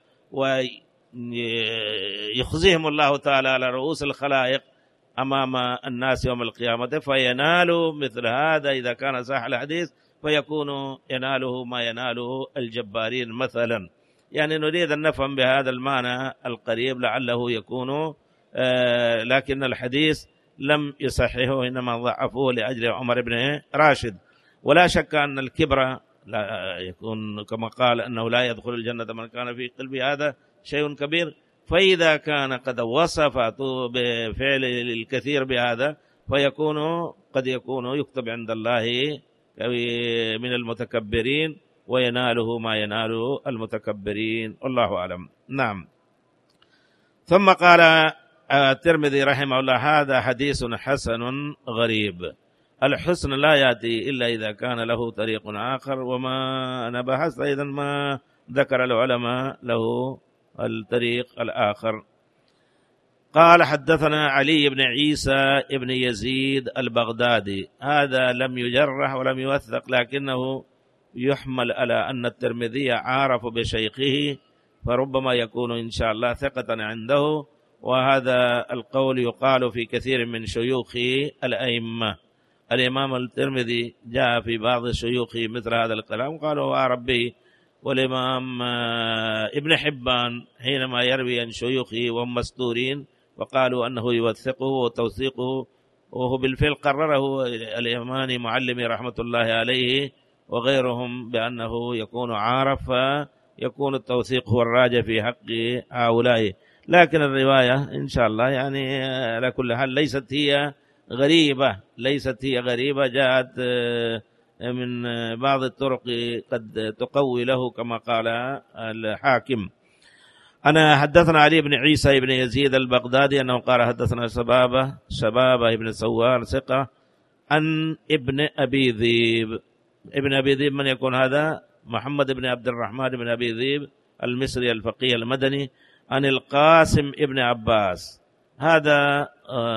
ويخزيهم الله تعالى على رؤوس الخلائق أمام الناس يوم القيامة فينال مثل هذا إذا كان صح الحديث فيكون يناله ما يناله الجبارين مثلا. يعني نريد أن نفهم بهذا المعنى القريب لعله يكون آه لكن الحديث لم يصححه إنما ضعفوه لأجل عمر بن راشد. ولا شك أن الكبر لا يكون كما قال أنه لا يدخل الجنة من كان في قلبه هذا شيء كبير، فإذا كان قد وصفته بفعل الكثير بهذا فيكون قد يكون يكتب عند الله من المتكبرين ويناله ما يناله المتكبرين، والله أعلم. نعم. ثم قال الترمذي رحمه الله هذا حديث حسن غريب. الحسن لا يأتي إلا إذا كان له طريق آخر، وما أنا بحثت أيضا ما ذكر العلماء له الطريق الآخر. قال حدثنا علي بن عيسى بن يزيد البغدادي، هذا لم يجرح ولم يوثق لكنه يحمل على أن الترمذي عارف بشيخه فربما يكون إن شاء الله ثقة عنده، وهذا القول يقال في كثير من شيوخ الأئمة. الإمام الترمذي جاء في بعض شيوخه مثل هذا الكلام قالوا أعرف به، والإمام ابن حبان حينما يروي عن شيوخه وهم مستورين وقالوا أنه يوثقه وتوثيقه، وهو بالفعل قرره الإمام معلمي رحمة الله عليه وغيرهم بأنه يكون عارف يكون التوثيق هو الراجع في حق هؤلاء. لكن الرواية إن شاء الله يعني على كل حال ليست هي غريبة، ليست هي غريبة جاءت من بعض الطرق قد تقوي له كما قال الحاكم. أنا حدثنا علي بن عيسى بن يزيد البغدادي أنه قال حدثنا شبابة شبابة ابن سوار ثقة عن ابن أبي ذيب. ابن أبي ذيب من يكون هذا؟ محمد بن عبد الرحمن بن أبي ذيب المصري الفقيه المدني عن القاسم ابن عباس، هذا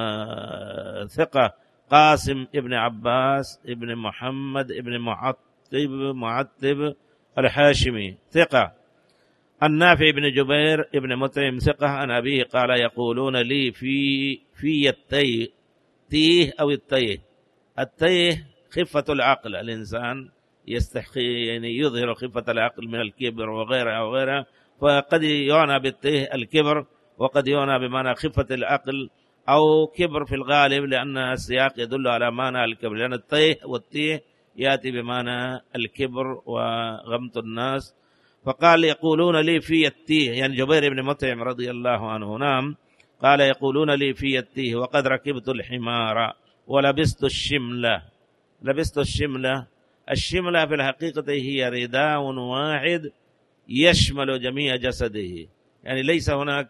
آه ثقة. قاسم ابن عباس ابن محمد ابن معتب معتب الحاشمي ثقة. النافع بن جبير ابن مطعم ثقة عن أبيه قال يقولون لي في في التيه تيه أو التيه التيه خفة العقل، الإنسان يستحقي يعني يظهر خفة العقل من الكبر وغيرها وغيرها، فقد يعنى بالتيه الكبر وقد يعنى بمعنى خفة العقل أو كبر في الغالب، لأن السياق يدل على معنى الكبر، لأن التيه والتيه يأتي بمعنى الكبر وغمط الناس. فقال يقولون لي في التيه، يعني جبير بن مطعم رضي الله عنه نعم قال يقولون لي في التيه وقد ركبت الحمار ولبست الشملة. لبست الشملة، الشملة في الحقيقة هي رداء واحد يشمل جميع جسده، يعني ليس هناك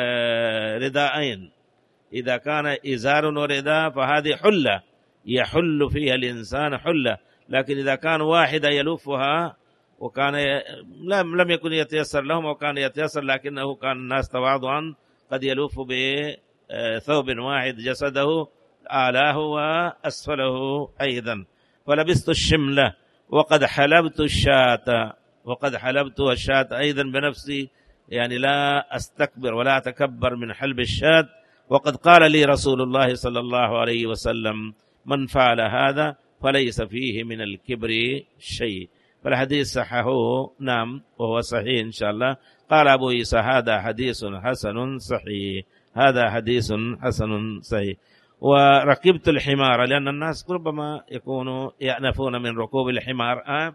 رداءين. إذا كان إزار ورداء فهذه حلة يحل فيها الإنسان حلة، لكن إذا كان واحدة يلفها وكان لم لم يكن يتيسر لهم وكان يتيسر، لكنه كان الناس تواضعا قد يلف بثوب واحد جسده أعلاه وأسفله أيضا. فلبست الشملة وقد حلبت الشاة، وقد حلبت الشاة أيضا بنفسي، يعني لا أستكبر ولا أتكبر من حلب الشاة، وقد قال لي رسول الله صلى الله عليه وسلم من فعل هذا فليس فيه من الكبر شيء. فالحديث صححه نعم وهو صحيح إن شاء الله. قال أبو عيسى هذا حديث حسن صحيح، هذا حديث حسن صحيح. وركبت الحمار، لأن الناس ربما يكونوا يأنفون من ركوب الحمار. آه,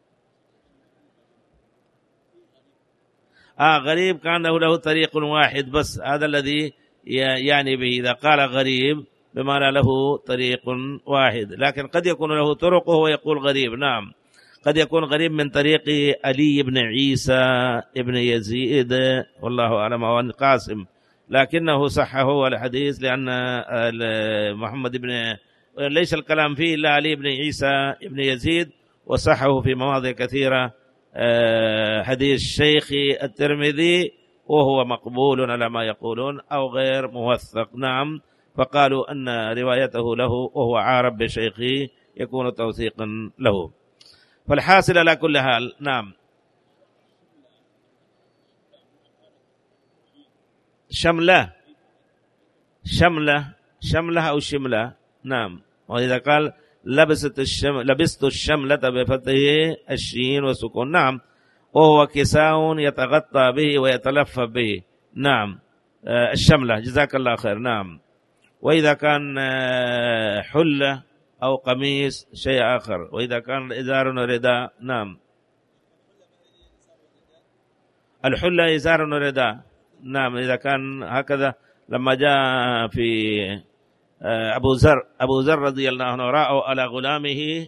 آه غريب كأنه له طريق واحد بس، هذا الذي يعني به إذا قال غريب بمعنى له طريق واحد، لكن قد يكون له طرق وهو يقول غريب. نعم قد يكون غريب من طريق علي بن عيسى ابن يزيد والله أعلم أو القاسم، لكنه صححه الحديث لأن محمد بن ليس الكلام فيه إلا علي بن عيسى ابن يزيد، وصححه في مواضع كثيرة حديث الشيخ الترمذي، وهو مقبول على ما يقولون أو غير موثق. نعم فقالوا أن روايته له وهو عارب بشيخه يكون توثيقا له. فالحاصل على كل حال نعم شملة شملة شملة أو شملة. نعم وإذا قال لبست الشم لبست الشملة بفتح الشين وسكون، نعم وهو كساء يتغطى به ويتلفف به. نعم آه الشملة جزاك الله خير. نعم وإذا كان آه حلة أو قميص شيء آخر، وإذا كان إزار ورداء. نعم الحلة إزار ورداء. نعم إذا كان هكذا. لما جاء في أبو ذر أبو ذر رضي الله عنه رأوا على غلامه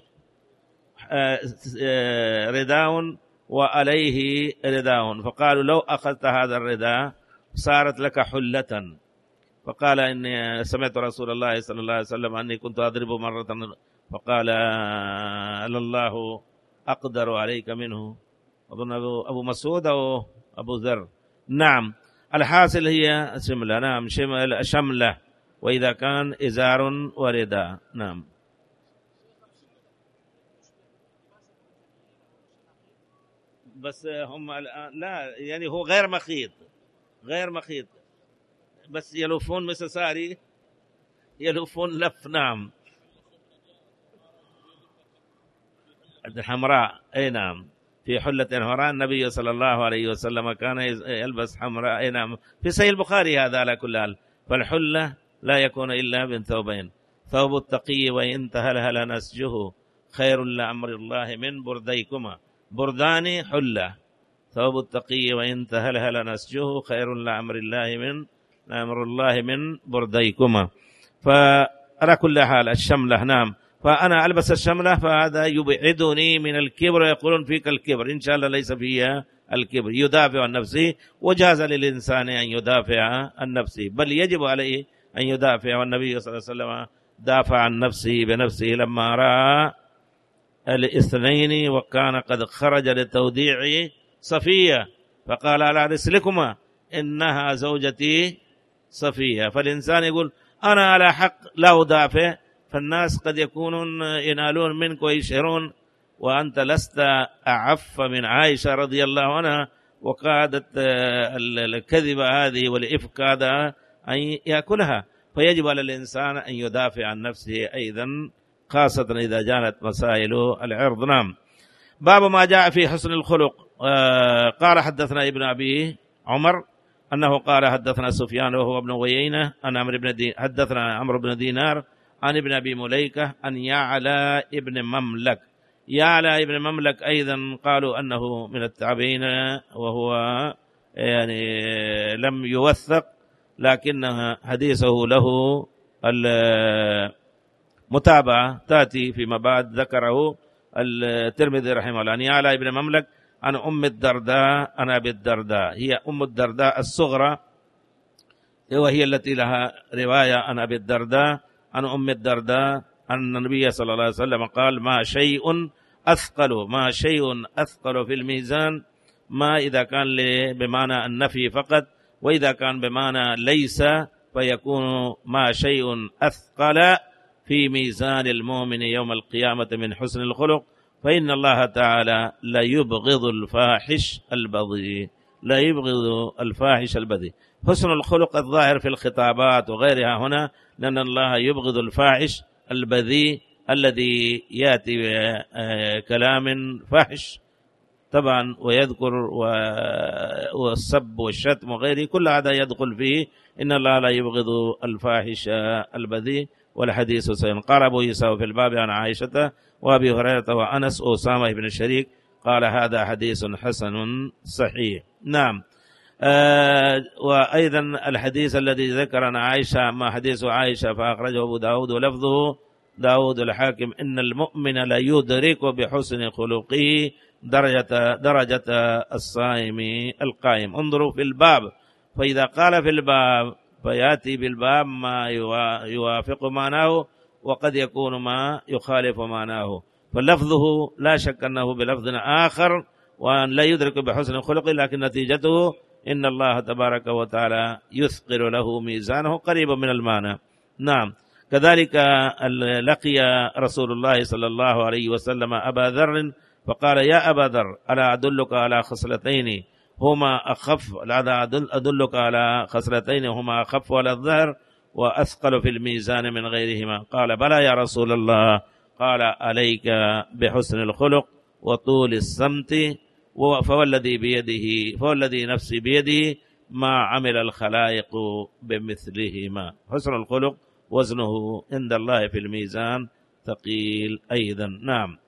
رداء وعليه رداء، فقالوا لو أخذت هذا الرداء صارت لك حلة، فقال إني سمعت رسول الله صلى الله عليه وسلم أني كنت أضرب مرة، فقال الله أقدر عليك منه. أظن أبو مسعود أو أبو ذر. نعم الحاصل هي شملة. نعم شملة وإذا كان إزار ورداء. نعم بس هم الآن لا يعني هو غير مخيط غير مخيط بس يلفون مثل ساري يلفون لف. نعم الحمراء أي نعم في حلة حمراء. النبي صلى الله عليه وسلم كان يلبس حمراء. أي نعم في صحيح البخاري هذا على كل حال. فالحلة لا يكون إلا من ثوبين، ثوب التقي وإن تهلهل نسجه خير لأمر الله من برديكما. بردان حلة، ثوب التقي وإن تهلهل نسجه خير لأمر الله من أمر الله من برديكما. فعلى كل حال الشملة. نعم فأنا ألبس الشملة فهذا يبعدني من الكبر، يقولون فيك الكبر، إن شاء الله ليس فيها الكبر، يدافع عن نفسه، وجاز للإنسان أن يدافع عن نفسه، بل يجب عليه أن يدافع. والنبي صلى الله عليه وسلم دافع عن نفسه بنفسه لما رأى الاثنين وكان قد خرج لتوديع صفية، فقال على رسلكما إنها زوجتي صفية. فالإنسان يقول أنا على حق لا أدافع، فالناس قد يكونون ينالون منك ويشعرون وأنت لست أعف من عائشة رضي الله عنها، وقادت الكذبة هذه والإفك هذا أن يأكلها. فيجب على الإنسان أن يدافع عن نفسه أيضا، خاصة إذا جانت مسائل العرض. نعم باب ما جاء في حسن الخلق. قال حدثنا ابن أبي عمر أنه قال حدثنا سفيان وهو ابن عيينة عن عمرو بن دي حدثنا عمرو بن دينار عن ابن أبي مليكة عن يعلى ابن مملك. يعلى ابن مملك أيضا قالوا أنه من التابعين، وهو يعني لم يوثق، لكن حديثه له المتابعة تأتي فيما بعد، ذكره الترمذي رحمه الله. عن يعلى ابن مملك عن أم الدرداء عن أبي الدرداء، هي أم الدرداء الصغرى وهي التي لها رواية عن أبي الدرداء عن أم الدرداء أن النبي صلى الله عليه وسلم قال ما شيء أثقل ما شيء أثقل في الميزان، ما إذا كان بمعنى النفي فقط، وإذا كان بمعنى ليس فيكون ما شيء أثقل في ميزان المؤمن يوم القيامة من حسن الخلق، فإن الله تعالى لا يبغض الفاحش البذيء، لا يبغض الفاحش البذيء. حسن الخلق الظاهر في الخطابات وغيرها هنا، لأن الله يبغض الفاحش البذيء الذي يأتي كلام فحش طبعا ويذكر والسب والشتم وغيره، كل هذا يدخل فيه. إن الله لا يبغض الفاحش البذيء. والحديث سينقل أبو يسوع في الباب عن عائشة وأبي هريرة وأنس وأسامة بن الشريك قال هذا حديث حسن صحيح. نعم. آه وأيضا الحديث الذي ذكرنا عائشة ما حديث عائشة فأخرجه أبو داود ولفظه داود الحاكم إن المؤمن لا يدرك بحسن خلقه درجة درجة الصائم القائم. انظروا في الباب، فإذا قال في الباب فيأتي بالباب ما يوافق معناه وقد يكون ما يخالف معناه، فلفظه لا شك أنه بلفظ آخر وأن لا يدرك بحسن خلقه، لكن نتيجته إن الله تبارك وتعالى يثقل له ميزانه قريبا من المعنى. نعم. كذلك لقي رسول الله صلى الله عليه وسلم أبا ذر فقال يا أبا ذر ألا أدلك على خصلتين هما أخف لا أدلك على خصلتين هما أخف على الظهر وأثقل في الميزان من غيرهما؟ قال بلى يا رسول الله. قال عليك بحسن الخلق وطول الصمت، فوالذي بيده فوالذي نفسي بيده ما عمل الخلائق بمثلهما. حسن الخلق وزنه عند الله في الميزان ثقيل أيضا. نعم.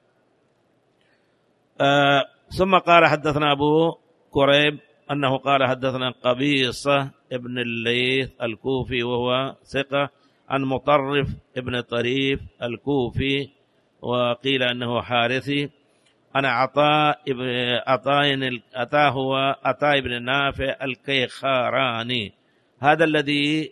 آه ثم قال حدثنا أبو كريب أنه قال حدثنا قبيصة ابن الليث الكوفي وهو ثقة عن مطرف ابن طريف الكوفي وقيل أنه حارثي. أنا عطاء ابن عطاء عطاء هو عطاء بن نافع الكيخاراني، هذا الذي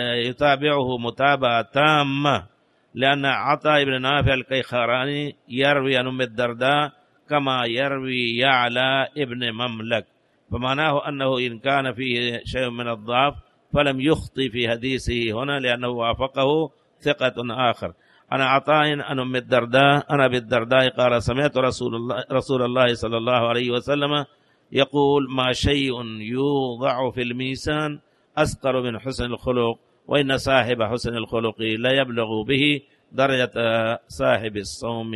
يتابعه متابعة تامة، لأن عطاء بن نافع الكيخاراني يروي عن أم الدرداء كما يروي يعلى ابن مملك، فمعناه أنه إن كان فيه شيء من الضعف فلم يخطي في حديثه هنا لأنه وافقه ثقة آخر. أنا عطاء عن أم الدرداء أنا بالدرداء قال سمعت رسول الله رسول الله صلى الله عليه وسلم يقول ما شيء يوضع في الميزان أثقل من حسن الخلق، وإن صاحب حسن الخلق لا يبلغ به درجة صاحب الصوم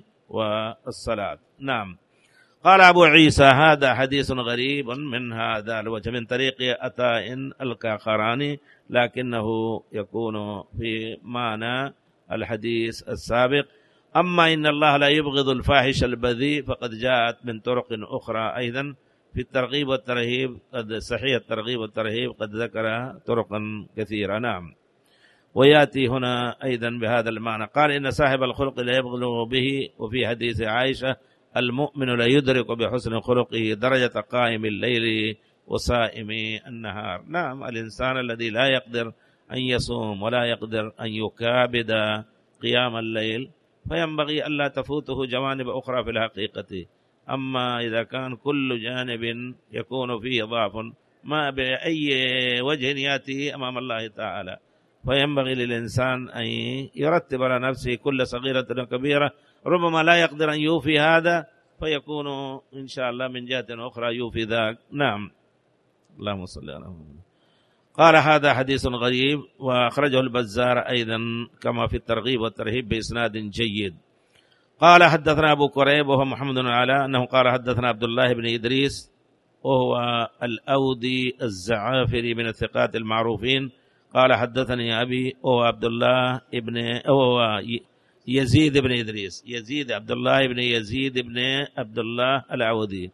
والصلاة. نعم. قال أبو عيسى هذا حديث غريب من هذا الوجه من طريق عطاء الكيخاراني، لكنه يكون في معنى الحديث السابق. أما إن الله لا يبغض الفاحش البذيء فقد جاءت من طرق أخرى أيضا في الترغيب والترهيب، قد صحيح الترغيب والترهيب قد ذكر طرقا كثيرة. نعم. ويأتي هنا أيضا بهذا المعنى. قال إن صاحب الخلق لا يبغض به، وفي حديث عائشة المؤمن لا يدرك بحسن خلقه درجة قائم الليل وصائم النهار. نعم. الإنسان الذي لا يقدر أن يصوم ولا يقدر أن يكابد قيام الليل فينبغي ألا تفوته جوانب أخرى في الحقيقة. أما إذا كان كل جانب يكون فيه ضعف ما بأي وجه يأتي أمام الله تعالى، فينبغي للإنسان أن يرتب على نفسه كل صغيرة وكبيرة، ربما لا يقدر أن يوفي هذا فيكون إن شاء الله من جهة أخرى يوفي ذاك. نعم. اللهم صل على محمد. قال هذا حديث غريب وأخرجه البزار أيضا كما في الترغيب والترهيب بإسناد جيد. قال حدثنا أبو كريب وهو محمد بن علاء أنه قال حدثنا عبد الله بن إدريس وهو الأودي الزعافري من الثقات المعروفين قال حدثني أبي وهو عبد الله ابن وهو يزيد بن إدريس يزيد عبد الله بن يزيد بن عبد الله العودي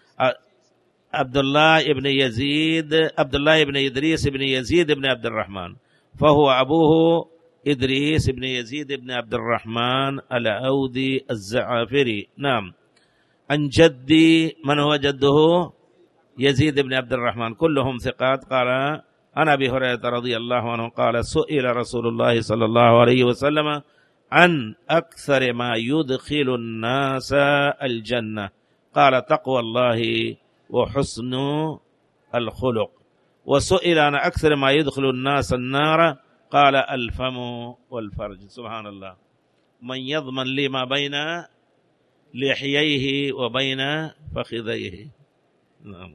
عبد الله بن يزيد عبد الله بن إدريس بن يزيد بن عبد الرحمن، فهو أبوه إدريس بن يزيد بن عبد الرحمن العودي الزعافري. نعم. عن جدي من هو جده؟ يزيد بن عبد الرحمن، كلهم ثقات. قال عن أبي هريرة رضي الله عنه قال سئل رسول الله صلى الله عليه وسلم عن أكثر ما يدخل الناس الجنة، قال تقوى الله وحسن الخلق. وسئل عن أكثر ما يدخل الناس النار قال الفم والفرج. سبحان الله. من يضمن لي ما بين لحييه وبين فخذيه. نعم.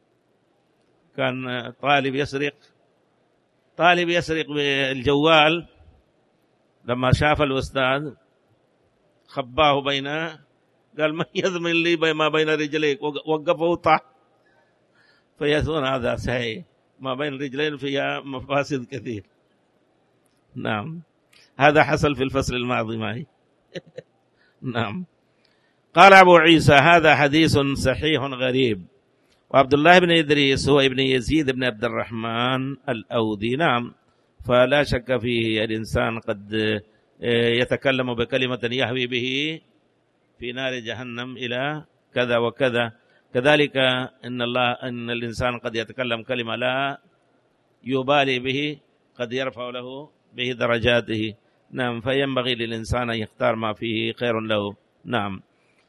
كان طالب يسرق طالب يسرق بالجوال، لما شاف الأستاذ خباه بين، قال من يضمن لي ما بين رجليك، وقفه وطع. فيكون هذا صحيح، ما بين الرجلين فيها مفاسد كثير. نعم، هذا حصل في الفصل الماضي معي. نعم. قال أبو عيسى هذا حديث صحيح غريب. وعبد الله بن إدريس هو ابن يزيد بن عبد الرحمن الأودي. نعم، فلا شك فيه الإنسان قد يتكلم بكلمة يهوي به في نار جهنم إلى كذا وكذا. كذلك إن الله إن الإنسان قد يتكلم كلمة لا يبالي به، قد يرفع له به درجاته. نعم، فينبغي للإنسان أن يختار ما فيه خير له. نعم.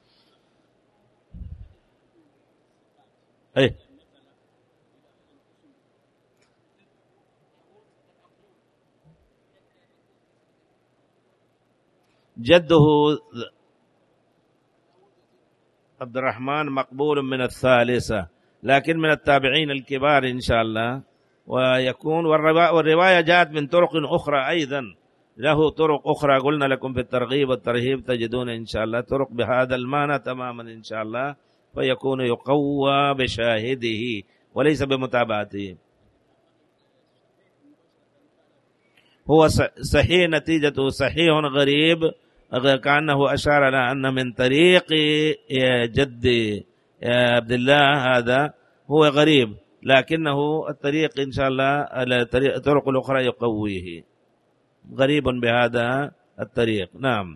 أي جده عبد الرحمن مقبول من الثالثة، لكن من التابعين الكبار إن شاء الله. ويكون والرواية جاءت من طرق أخرى أيضا، له طرق أخرى قلنا لكم في الترغيب والترهيب، تجدون إن شاء الله طرق بهذا المعنى تماما إن شاء الله، فيكون يقوى بشاهده وليس بمتابعته. هو صحيح، نتيجته صحيح غريب، كأنه أشار إلى أن من طريق جد عبد الله هذا هو غريب، لكنه الطريق إن شاء الله الطرق الأخرى يقويه، غريب بهذا الطريق. نعم.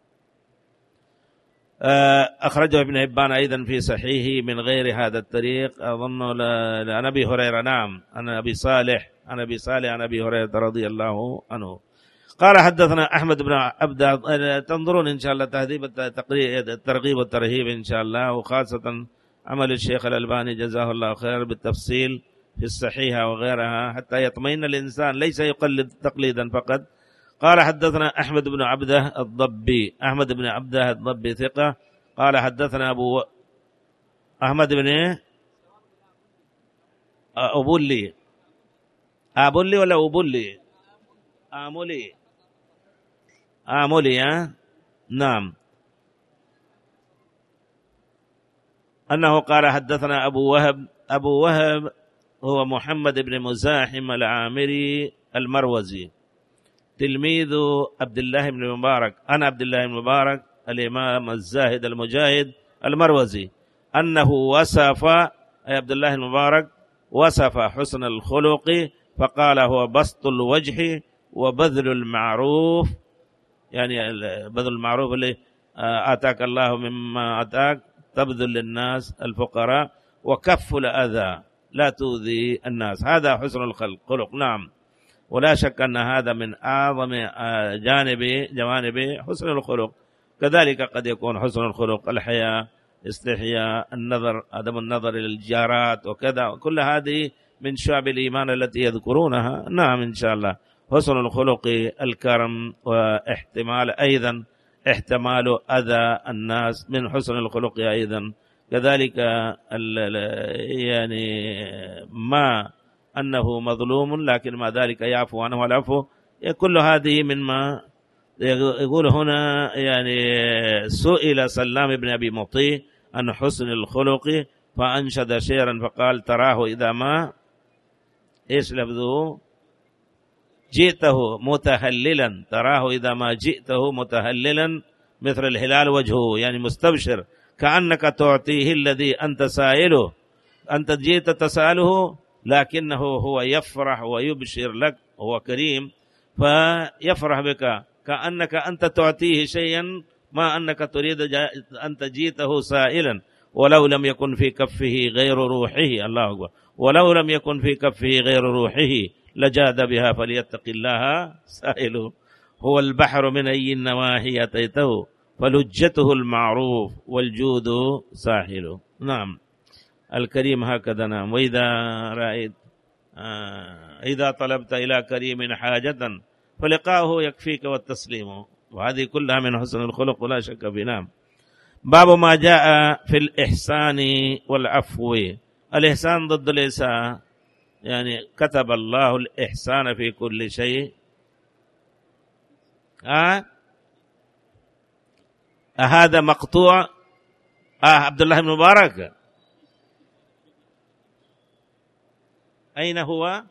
أخرجه ابن حبان أيضا في صحيحه من غير هذا الطريق، أظن عن أبي هريرة. نعم، عن أبي صالح عن أبي صالح عن أبي هريرة رضي الله عنه قال حدثنا أحمد بن عبد. تنظرون إن شاء الله تهذيب الترغيب والترهيب إن شاء الله، وخاصة عمل الشيخ الألباني جزاه الله خير بالتفصيل في الصحيحة وغيرها، حتى يطمئن الإنسان ليس يقلد تقليدا فقط. قال حدثنا أحمد بن عبده الضبي. أحمد بن عبده الضبي ثقة. قال حدثنا أبو أحمد بن أبولي. أبولي ولا أبولي؟ آمولي آمولي ها؟ نعم. أنه قال حدثنا أبو وهب. أبو وهب هو محمد بن مزاحم العامري المروزي، تلميذ عبد الله بن المبارك. أنا عبد الله بن المبارك الإمام الزاهد المجاهد المروزي، أنه وصف أي عبد الله المبارك وصف حسن الخلق فقال هو بسط الوجه وبذل المعروف، يعني بذل المعروف اللي آتاك الله مما آتاك تبذل للناس الفقراء، وكف الأذى لا تؤذي الناس، هذا حسن الخلق. نعم، ولا شك أن هذا من أعظم جانب جوانب حسن الخلق. كذلك قد يكون حسن الخلق الحياء، استحياء، النظر، عدم النظر إلى الجارات وكذا، كل هذه من شعب الإيمان التي يذكرونها. نعم إن شاء الله حسن الخلق الكرم، واحتمال أيضا احتمال أذى الناس من حسن الخلق أيضا. كذلك يعني ما أنه مظلوم لكن ما ذلك يعفو عنه والعفو، كل هذه مما يقول هنا. يعني سئل سلام بن أبي مطيع عن حسن الخلق فأنشد شعرا فقال تراه إذا ما إيش لفظه جئته متهللا، تراه إذا ما جئته متهللا مثل الهلال وجهه، يعني مستبشر كأنك تعطيه الذي أنت سائله، أنت جئت تسأله لكنه هو يفرح ويبشر لك، هو كريم فيفرح بك كأنك أنت تعطيه شيئا ما أنك تريد، أنت جئته سائلا، ولو لم يكن في كفه غير روحه. الله أكبر. ولو لم يكن في كفه غير روحه لجاد بها فليتق الله سائله، هو البحر من أي النواحي أتيته فلجته المعروف والجود ساحله. نعم، الكريم هكذا. نعم، وإذا رأيت آه إذا طلبت إلى كريم حاجة فلقاؤه يكفيك والتسليم، وهذه كلها من حسن الخلق ولا شك في. نعم. باب ما جاء في الإحسان والعفو. الإحسان ضد الإساءة، يعني كتب الله الإحسان في كل شيء. آه هذا مقطوع. آه عبد الله بن مبارك أين هو؟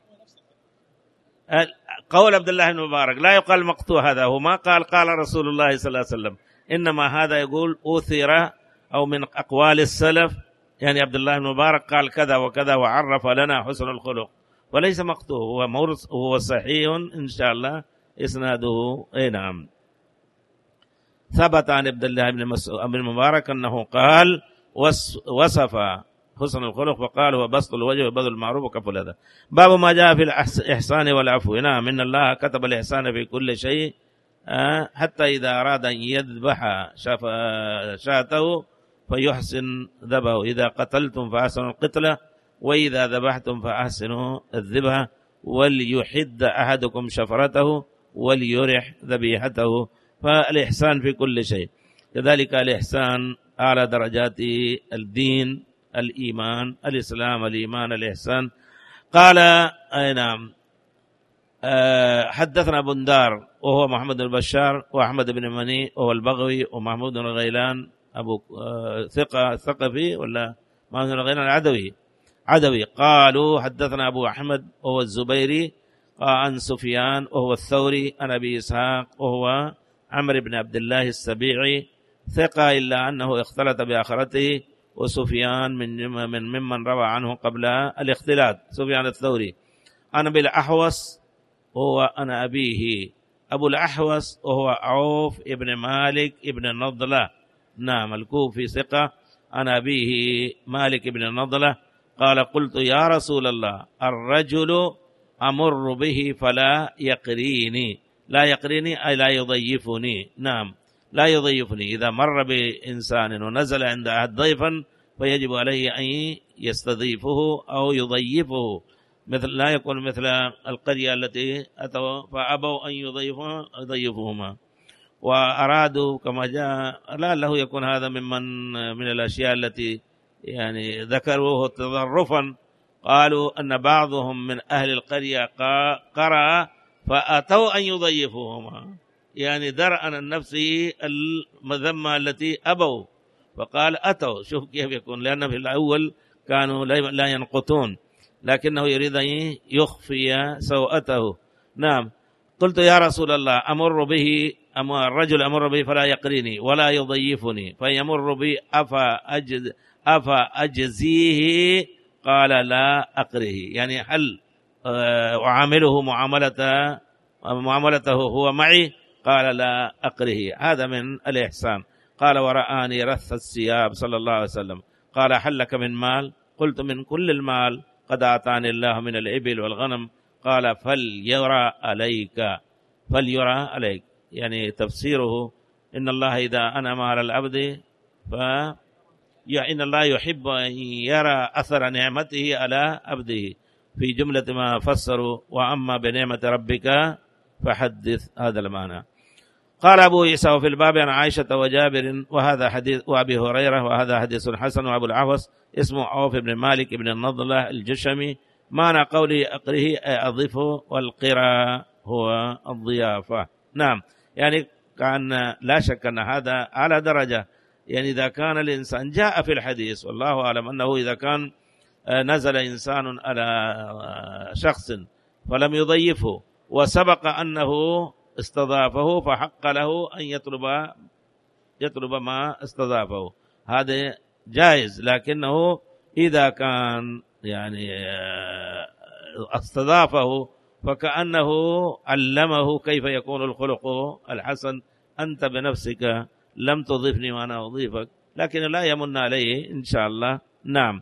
قول عبد الله بن مبارك لا يقال مقطوع، هذا هو ما قال قال رسول الله صلى الله عليه وسلم، إنما هذا يقول أثر أو من أقوال السلف، يعني عبد الله بن مبارك قال كذا وكذا وعرف لنا حسن الخلق، وليس مقطوع، هو مورث، هو صحيح إن شاء الله إسناده. أي نعم. ثبت عن عبد الله بن بن مبارك أنه قال وصف حسن الخلق وقال هو بسط الوجه وبذل المعروف وكف الأذى. باب ما جاء في الإحسان والعفو. نعم، إن الله كتب الإحسان في كل شيء، حتى إذا أراد أن يذبح شاته فيحسن ذبحه، إذا قتلتم فأحسنوا القتلة، وإذا ذبحتم فأحسنوا الذبح، وليحد أحدكم شفرته وليرح ذبيحته. فالإحسان في كل شيء. كذلك الإحسان أعلى درجات الدين، الإيمان، الإسلام، الإيمان، الإحسان. قال أي نعم حدثنا بندار وهو محمد بن بشار وأحمد بن مني وهو البغوي ومحمود بن غيلان أبو ثقة ثقفي ولا محمود بن غيلان العدوي عدوي. قالوا حدثنا أبو أحمد وهو الزبيري عن سفيان وهو الثوري عن أبي إسحاق وهو عمرو بن عبد الله السبيعي ثقة، إلا أنه اختلط بآخرته، وسفيان من من ممن روى عنه قبل الاختلاط. سفيان الثوري. أنا بالأحوص هو أنا أبيه أبو الأحوص وهو عوف ابن مالك ابن النضلة، نعم الكوفي ثقة. أنا أبيه مالك ابن النضلة. قال قلت يا رسول الله الرجل أمر به فلا يقريني، لا يقريني أي لا يضيفني، نعم لا يضيفني. إذا مر بإنسان ونزل عند أحد ضيفا فيجب عليه أن يستضيفه أو يضيفه، مثل لا يكون مثل القرية التي أتوا فأبوا أن يضيفوهما وأرادوا كما جاء، لا له يكون هذا ممن من الأشياء التي يعني ذكروه تضرفا. قالوا أن بعضهم من أهل القرية قرأ فأتوا أن يضيفوهما، يعني درءا عن نفسه المذمة التي أبوا، فقال أتوا. شوف كيف يكون، لأن في الأول كانوا لا ينقطون، لكنه يريد أن يخفي سوءته. نعم. قلت يا رسول الله أمر به، أما الرجل أمر به فلا يقريني ولا يضيفني فيمر بي أفا أجز أفا أجزيه؟ قال لا أقره، يعني هل أعامله معاملته معاملته هو معي؟ قال لا أقره. هذا من الإحسان. قال ورآني رث الثياب صلى الله عليه وسلم. قال هل لك من مال؟ قلت من كل المال قد أعطاني الله من الإبل والغنم. قال فليرى عليك، فليرى عليك، يعني تفسيره إن الله إذا أنعم على العبد ف إن الله يحب أن يرى أثر نعمته على عبده، في جملة ما فسروا وأما بنعمة ربك فحدث، هذا المعنى. قال أبو عيسى وفي الباب عن عائشة وجابر وهذا حديث وأبي هريرة وهذا حديث حسن. وأبو العوص اسمه عوف بن مالك بن النضلة الجشمي. معنى قوله أقره أضيفه، والقراء هو الضيافة. نعم، يعني كان لا شك أن هذا على درجة، يعني إذا كان الإنسان جاء في الحديث والله أعلم أنه إذا كان نزل إنسان على شخص فلم يضيفه وسبق أنه استضافه فحق له أن يطلب يطلب ما استضافه، هذا جائز. لكنه إذا كان يعني استضافه فكأنه علمه كيف يكون الخلق الحسن. أنت بنفسك لم تضيفني وأنا أضيفك، لكن لا يمن عليه إن شاء الله. نعم.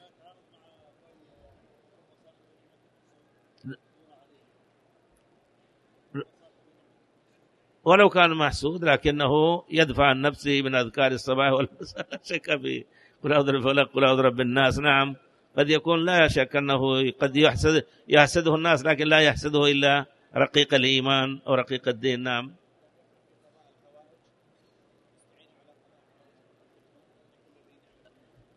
ولو كان محسود لكنه يدفع عن نفسه من أذكار الصباح والمساء، لا شك فيه. قل أعوذ بالفلق قل أعوذ برب الناس. نعم، قد يكون لا شك أنه قد يحسد يحسده الناس، لكن لا يحسده إلا رقيق الإيمان أو رقيق الدين. نعم.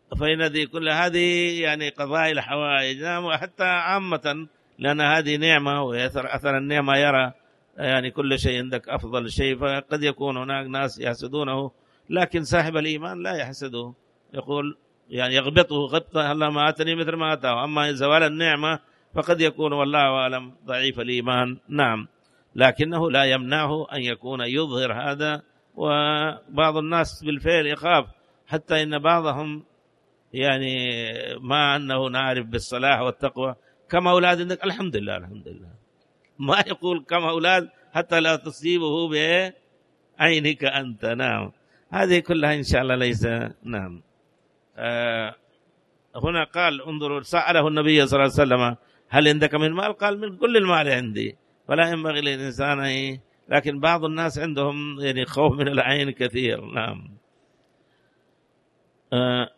فإن هذه كل هذه يعني قضاء الحوائج، نعم، وحتى عامة، لأن هذه نعمة، ويأثر أثر النعمة يرى يعني كل شيء عندك أفضل شيء، فقد يكون هناك ناس يحسدونه، لكن صاحب الإيمان لا يحسده، يقول يعني يغبطه غبطة، الله ما أتني مثل ما أتاه. أما زوال النعمة فقد يكون والله أعلم ضعيف الإيمان، نعم، لكنه لا يمنعه أن يكون يظهر هذا. وبعض الناس بالفعل يخاف، حتى إن بعضهم يعني ما أنه نعرف بالصلاح والتقوى كما أولاد عندك، الحمد لله الحمد لله، ما يقول كما أولاد حتى لا تصيبه بعينك أنت، نعم، هذه كلها إن شاء الله ليس، نعم. آه هنا قال انظروا، سأله النبي صلى الله عليه وسلم هل عندك من مال؟ قال من كل المال عندي، فلا ينبغي للإنسان إيه، لكن بعض الناس عندهم يعني خوف من العين كثير، نعم. آه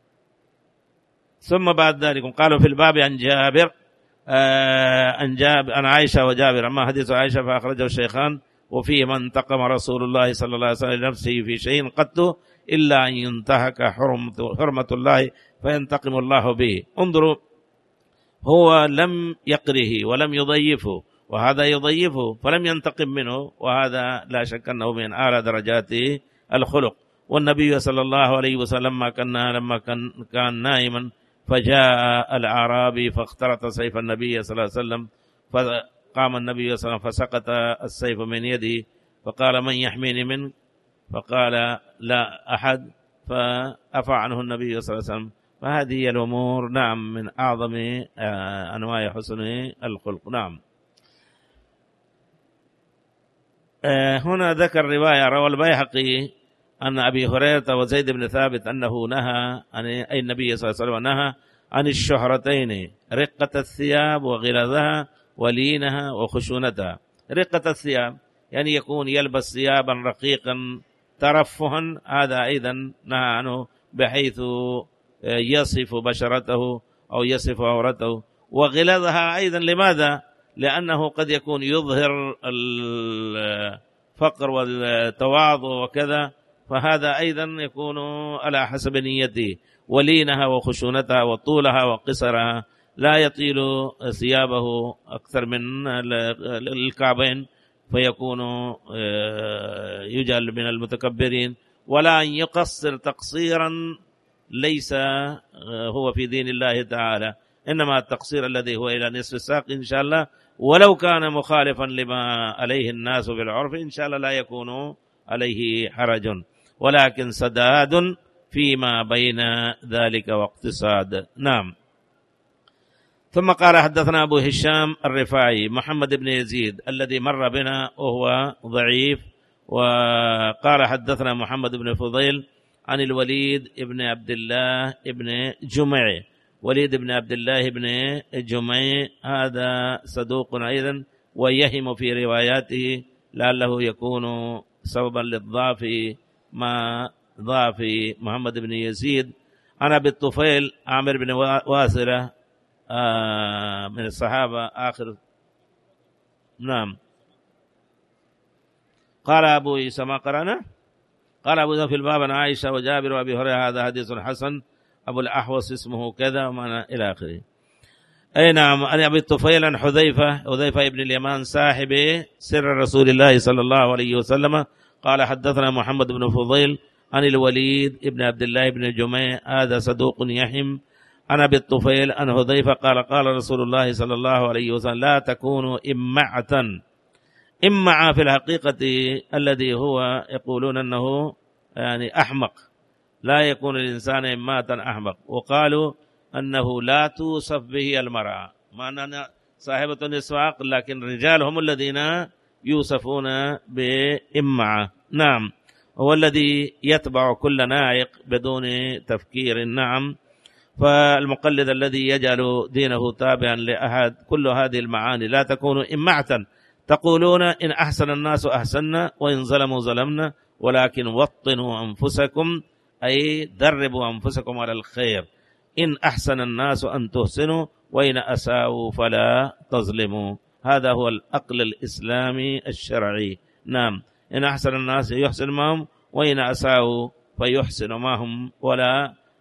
ثم بعد ذلك قالوا في الباب عن جابر آه عن جابر عن عائشة وجابر، أما حديث عائشة فأخرجه الشيخان، وفيه من انتقم رسول الله صلى الله عليه وسلم لنفسه في شيء قط إلا أن ينتهك حرمة الله فينتقم الله به. انظروا، هو لم يقره ولم يضيفه، وهذا يضيفه فلم ينتقم منه، وهذا لا شك أنه من أعلى درجات الخلق. والنبي صلى الله عليه وسلم ما كان لما كان, كان نائما فجاء الأعرابي فاخترط سيف النبي صلى الله عليه وسلم، فقام النبي صلى الله عليه وسلم فسقط السيف من يده، فقال من يحميني منك؟ فقال لا أحد، فأفى عنه النبي صلى الله عليه وسلم. فهذه الأمور نعم من أعظم أنواع حسن الخلق، نعم. هنا ذكر رواية روى البيهقي أن أبي هريرة وزيد بن ثابت أنه نهى عن أي النبي صلى الله عليه وسلم نهى عن الشهرتين، رقة الثياب وغلظها ولينها وخشونتها. رقة الثياب يعني يكون يلبس ثيابا رقيقا ترفها، هذا أيضا نهى عنه بحيث يصف بشرته أو يصف عورته. وغلظها أيضا لماذا؟ لأنه قد يكون يظهر الفقر والتواضع وكذا، فهذا أيضا يكون على حسب نيته. ولينها وخشونتها وطولها وقصرها، لا يطيل ثيابه أكثر من الكعبين فيكون يجعل من المتكبرين، ولا أن يقصر تقصيرا ليس هو في دين الله تعالى، إنما التقصير الذي هو إلى نصف الساق إن شاء الله، ولو كان مخالفا لما عليه الناس بالعرف إن شاء الله لا يكون عليه حرج، ولكن سداد فيما بين ذلك واقتصاد، نعم. ثم قال حدثنا أبو هشام الرفاعي محمد بن يزيد الذي مر بنا وهو ضعيف، وقال حدثنا محمد بن فضيل عن الوليد بن عبد الله بن جمع. وليد بن عبد الله بن جمع هذا صدوق أيضا ويهم في رواياته، لعله يكون سببا للضعف ما ضعف محمد بن يزيد. عن أبي الطفيل عامر بن واسرة آه من الصحابة آخر، نعم. قال أبو عيسى ما قرأنا، قال أبو ذر في الباب عن عائشة وجابر وأبي هريرة هذا حديث حسن، أبو الأحوص اسمه كذا وما إلى آخره. أي نعم. عن أبي الطفيل عن حذيفة حذيفة ابن اليمان صاحب سر رسول الله صلى الله عليه وسلم قال حدثنا محمد بن فضيل عن الوليد ابن عبد الله بن جميع هذا صدوق يهم. عن أبي الطفيل عن حذيفة قال قال رسول الله صلى الله عليه وسلم لا تكونوا إمعة. إمعة في الحقيقة الذي هو يقولون أنه يعني أحمق، لا يكون الإنسان إماة أحمق. وقالوا أنه لا توصف به المرأة، معنى أن صاحبة النسواق، لكن الرجال هم الذين يوصفون بإمعة، نعم. هو الذي يتبع كل نائق بدون تفكير، نعم. فالمقلد الذي يجعل دينه تابعا لأحد، كل هذه المعاني. لا تكونوا إمعة، تقولون إن أحسن الناس أحسننا وإن ظلموا ظلمنا، ولكن وطنوا أنفسكم أي دربوا أنفسكم على الخير. إن أحسن الناس أن تحسنوا وإن أساءوا فلا تظلموا. هذا هو العقل الإسلامي الشرعي، نعم. إن أحسن الناس يحسن معهم وإن أساءوا فيحسن معهم ولا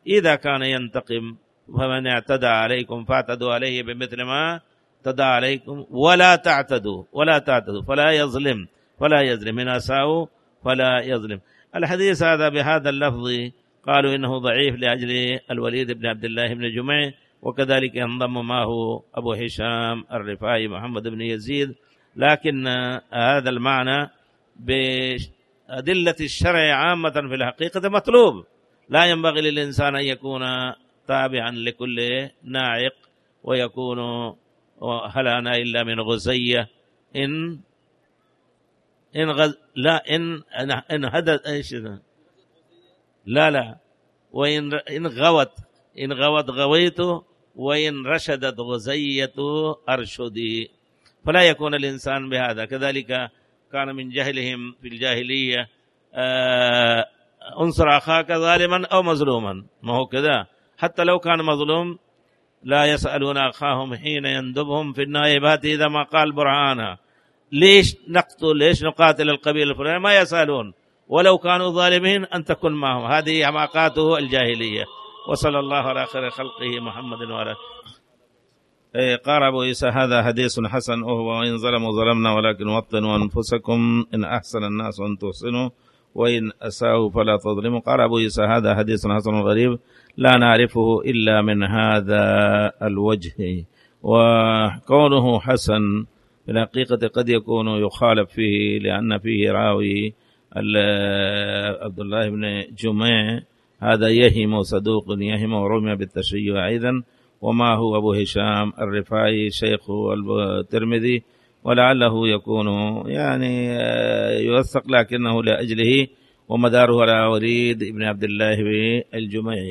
إذا كان ينتقم فمن اعتدى عليكم فاعتدوا عليه بمثل ما اعتدى عليكم ولا تعتدوا ولا تعتدوا فلا يظلم فلا يظلم من أساءوا فلا يظلم. الحديث هذا بهذا اللفظ قالوا إنه ضعيف لأجل الوليد بن عبد الله بن جميع، وكذلك ينضم معه أبو هشام الرفاعي محمد بن يزيد، لكن هذا المعنى بأدلة الشرع عامة في الحقيقة مطلوب. لا ينبغي للإنسان أن يكون تابعا لكل ناعق ويكون هل أنا إلا من غزية إن إن غز لا إن إن هدت إيش لا لا وإن إن غوت إن غوت غويت وإن رشدت غزية أرشدي. فلا يكون الإنسان بهذا. كذلك كان من جهلهم في الجاهلية آه انصر أخاك ظالما أو مظلوما، ما هو كذا، حتى لو كان مظلوم لا يسألون أخاهم حين يندبهم في النائبات إذا ما قال برهانا. ليش نقتل ليش نقاتل القبيلة الفلانية؟ ما يسألون، ولو كانوا ظالمين أن تكون معهم. هذه حماقاته الجاهلية. وصلى الله على خير خلقه محمد وعلى إيه. قال أبو عيسى هذا حديث حسن وهو وإن ظلموا ظلمنا ولكن وطنوا أنفسكم إن أحسن الناس أن تحسنوا وإن أساءوا فلا تظلموا. قال أبو عيسى هذا حديث حسن غريب لا نعرفه إلا من هذا الوجه. وكونه حسن في الحقيقة قد يكون يخالف فيه لأن فيه راوي عبد الله بن جميع هذا يهم صدوق يهم ورمي بالتشيع أيضا، وما هو أبو هشام الرفاعي شيخ الترمذي، ولعله يكون يعني يوثق لكنه لأجله ومداره على وليد بن عبد الله الجميعي.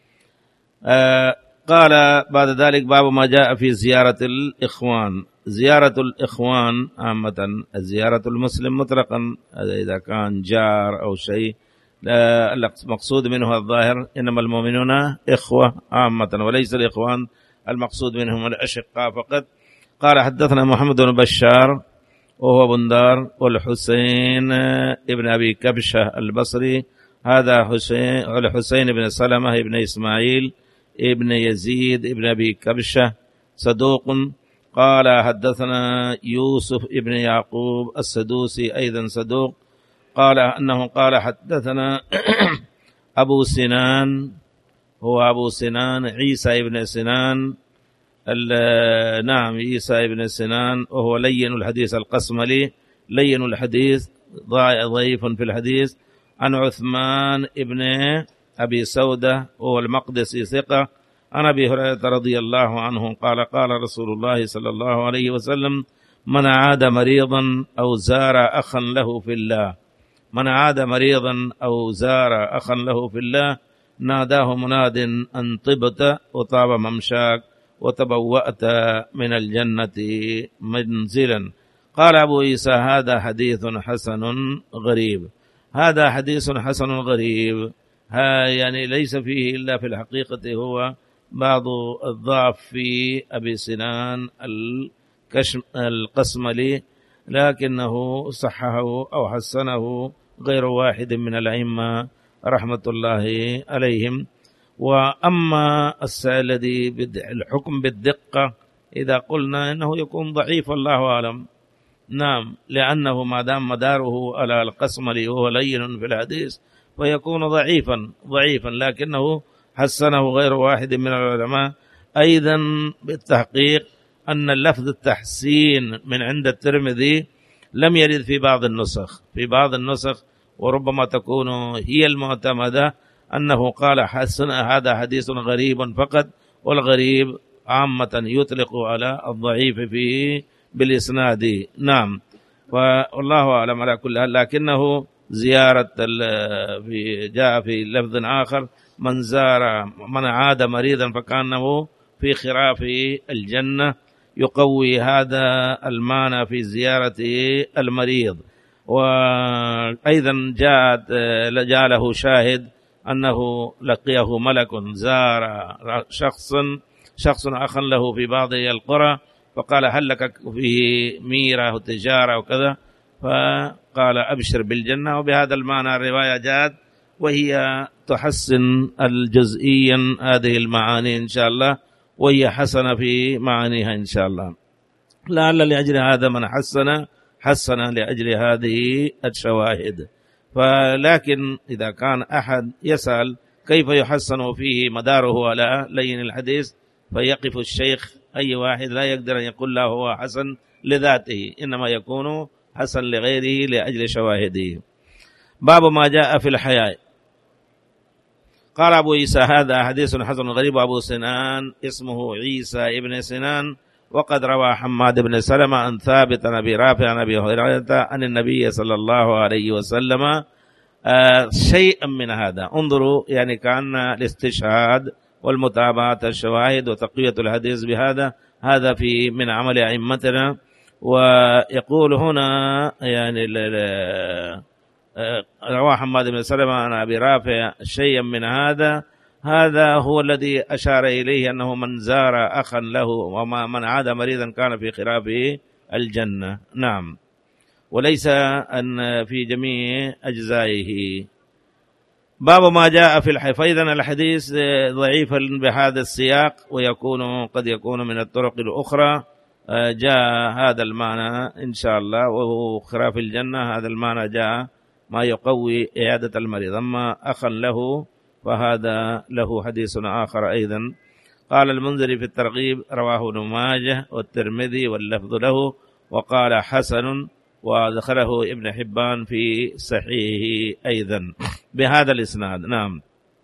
قال بعد ذلك باب ما جاء في زيارة الإخوان. زيارة الإخوان عامة زيارة المسلم مطلقا إذا كان جار أو شيء، المقصود منه الظاهر إنما المؤمنون إخوة عامة وليس الإخوان المقصود منهم الأشقاء فقط. قال حدثنا محمد بن بشار وهو بندار والحسين ابن أبي كبشة البصري هذا حسين والحسين بن سلمة ابن إسماعيل ابن يزيد ابن أبي كبشة صدوق. قال حدثنا يوسف ابن يعقوب السدوسي أيضا صدوق. قال أنه قال حدثنا أبو سنان هو أبو سنان عيسى ابن سنان نعم عيسى ابن سنان وهو لين الحديث القسملي لين الحديث ضعيف في الحديث. عن عثمان ابن أبي سودة وهو المقدسي ثقة. عن أبي هريرة رضي الله عنه قال قال رسول الله صلى الله عليه وسلم من عاد مريضا أو زار أخا له في الله من عاد مريضا أو زار أخا له في الله ناداه مناد أن طبت وطاب ممشاك وتبوأت من الجنة منزلا. قال أبو عيسى هذا حديث حسن غريب. هذا حديث حسن غريب ها يعني ليس فيه إلا في الحقيقة هو بعض الضعف في أبي سنان القسملي، لكنه صححه أو حسنه غير واحد من الأئمة رحمة الله عليهم. وأما الذي الحكم بالدقة إذا قلنا إنه يكون ضعيف الله أعلم. نعم لأنه ما دام مداره على القسملي وهو لين في الحديث فيكون ضعيفا ضعيفا لكنه حسنه غير واحد من العلماء. أيضا بالتحقيق أن اللفظ التحسين من عند الترمذي لم يرد في بعض النسخ في بعض النسخ وربما تكون هي المعتمدة أنه قال حسن هذا حديث غريب فقط، والغريب عامة يطلق على الضعيف فيه بالإسناد. نعم والله أعلم على كل حال. لكنه زيارة في جاء في لفظ آخر من زار من عاد مريضا فكأنه في خراف الجنة يقوي هذا المعنى في زيارة المريض. وأيضا جاءت جاء له شاهد أنه لقيه ملك زار شخصا شخص أخا له في بعض القرى فقال هل لك فيه ميرة وتجارة وكذا فقال أبشر بالجنة. وبهذا المعنى الرواية جاءت وهي تحسن الجزئيا هذه المعاني إن شاء الله، وهي حسنة في معانيها إن شاء الله. لعل لأجل هذا من حسن حسن لأجل هذه الشواهد. فلكن إذا كان أحد يسأل كيف يحسن فيه مداره على لين الحديث، فيقف الشيخ أي واحد لا يقدر أن يقول له هو حسن لذاته، إنما يكون حسن لغيره لأجل شواهده. باب ما جاء في الحياء. قال أبو عيسى هذا حديث حسن غريب. أبو سنان اسمه عيسى ابن سنان، وقد روى حماد بن سلمة عن ثابت عن أبي رافع عن أبي هريرة عن النبي صلى الله عليه وسلم آه شيئا من هذا. انظروا، يعني كأن الاستشهاد والمتابعة الشواهد وتقوية الحديث بهذا، هذا في من عمل أئمتنا. ويقول هنا يعني رواه حماد بن سلمة عن أبي رافع شيئا من هذا، هذا هو الذي أشار إليه أنه من زار أخا له وما من عاد مريضا كان في خرابه الجنة. نعم، وليس أن في جميع أجزائه. باب ما جاء في الحي. فإذا الحديث ضعيفا بهذا السياق، ويكون قد يكون من الطرق الأخرى جاء هذا المعنى إن شاء الله، وهو خراف الجنة. هذا المعنى جاء ما يقوي إعادة المريض. أما أخا له فهذا له حديث آخر أيضا. قال المنذري في الترغيب رواه ابن ماجه والترمذي واللفظ له، وقال حسن، ودخله ابن حبان في صحيحه أيضا بهذا الإسناد. نعم.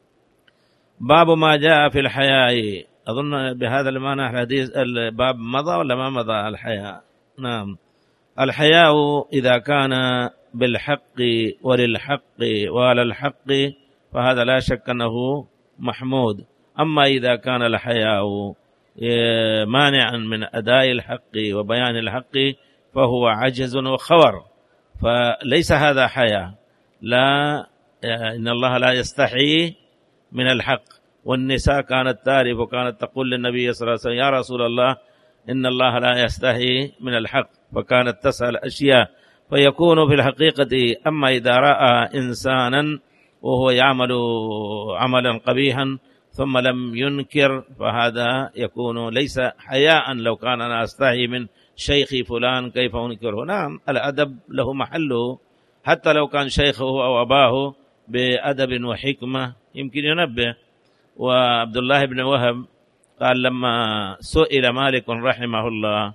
باب ما جاء في الحياء. أظن بهذا المعنى الحديث الباب مضى ولا ما مضى الحياء؟ نعم. الحياء إذا كان بالحق وللحق وعلى الحق فهذا لا شك أنه محمود. أما إذا كان الحياء مانعا من أداء الحق وبيان الحق فهو عجز وخور، فليس هذا حياء. لا، إن الله لا يستحي من الحق. والنساء كانت تعرف وكانت تقول للنبي صلى الله عليه وسلم: يا رسول الله إن الله لا يستحي من الحق، فكانت تسأل أشياء. فيكون في الحقيقة، أما إذا رأى إنسانا وهو يعمل عملا قبيحا ثم لم ينكر، فهذا يكون ليس حياء. لو كان أنا أستحي من شيخي فلان كيف أنكره؟ نعم، الأدب له محله، حتى لو كان شيخه أو أباه بأدب وحكمة يمكن ينبه. وعبد الله بن وهب قال لما سئل مالك رحمه الله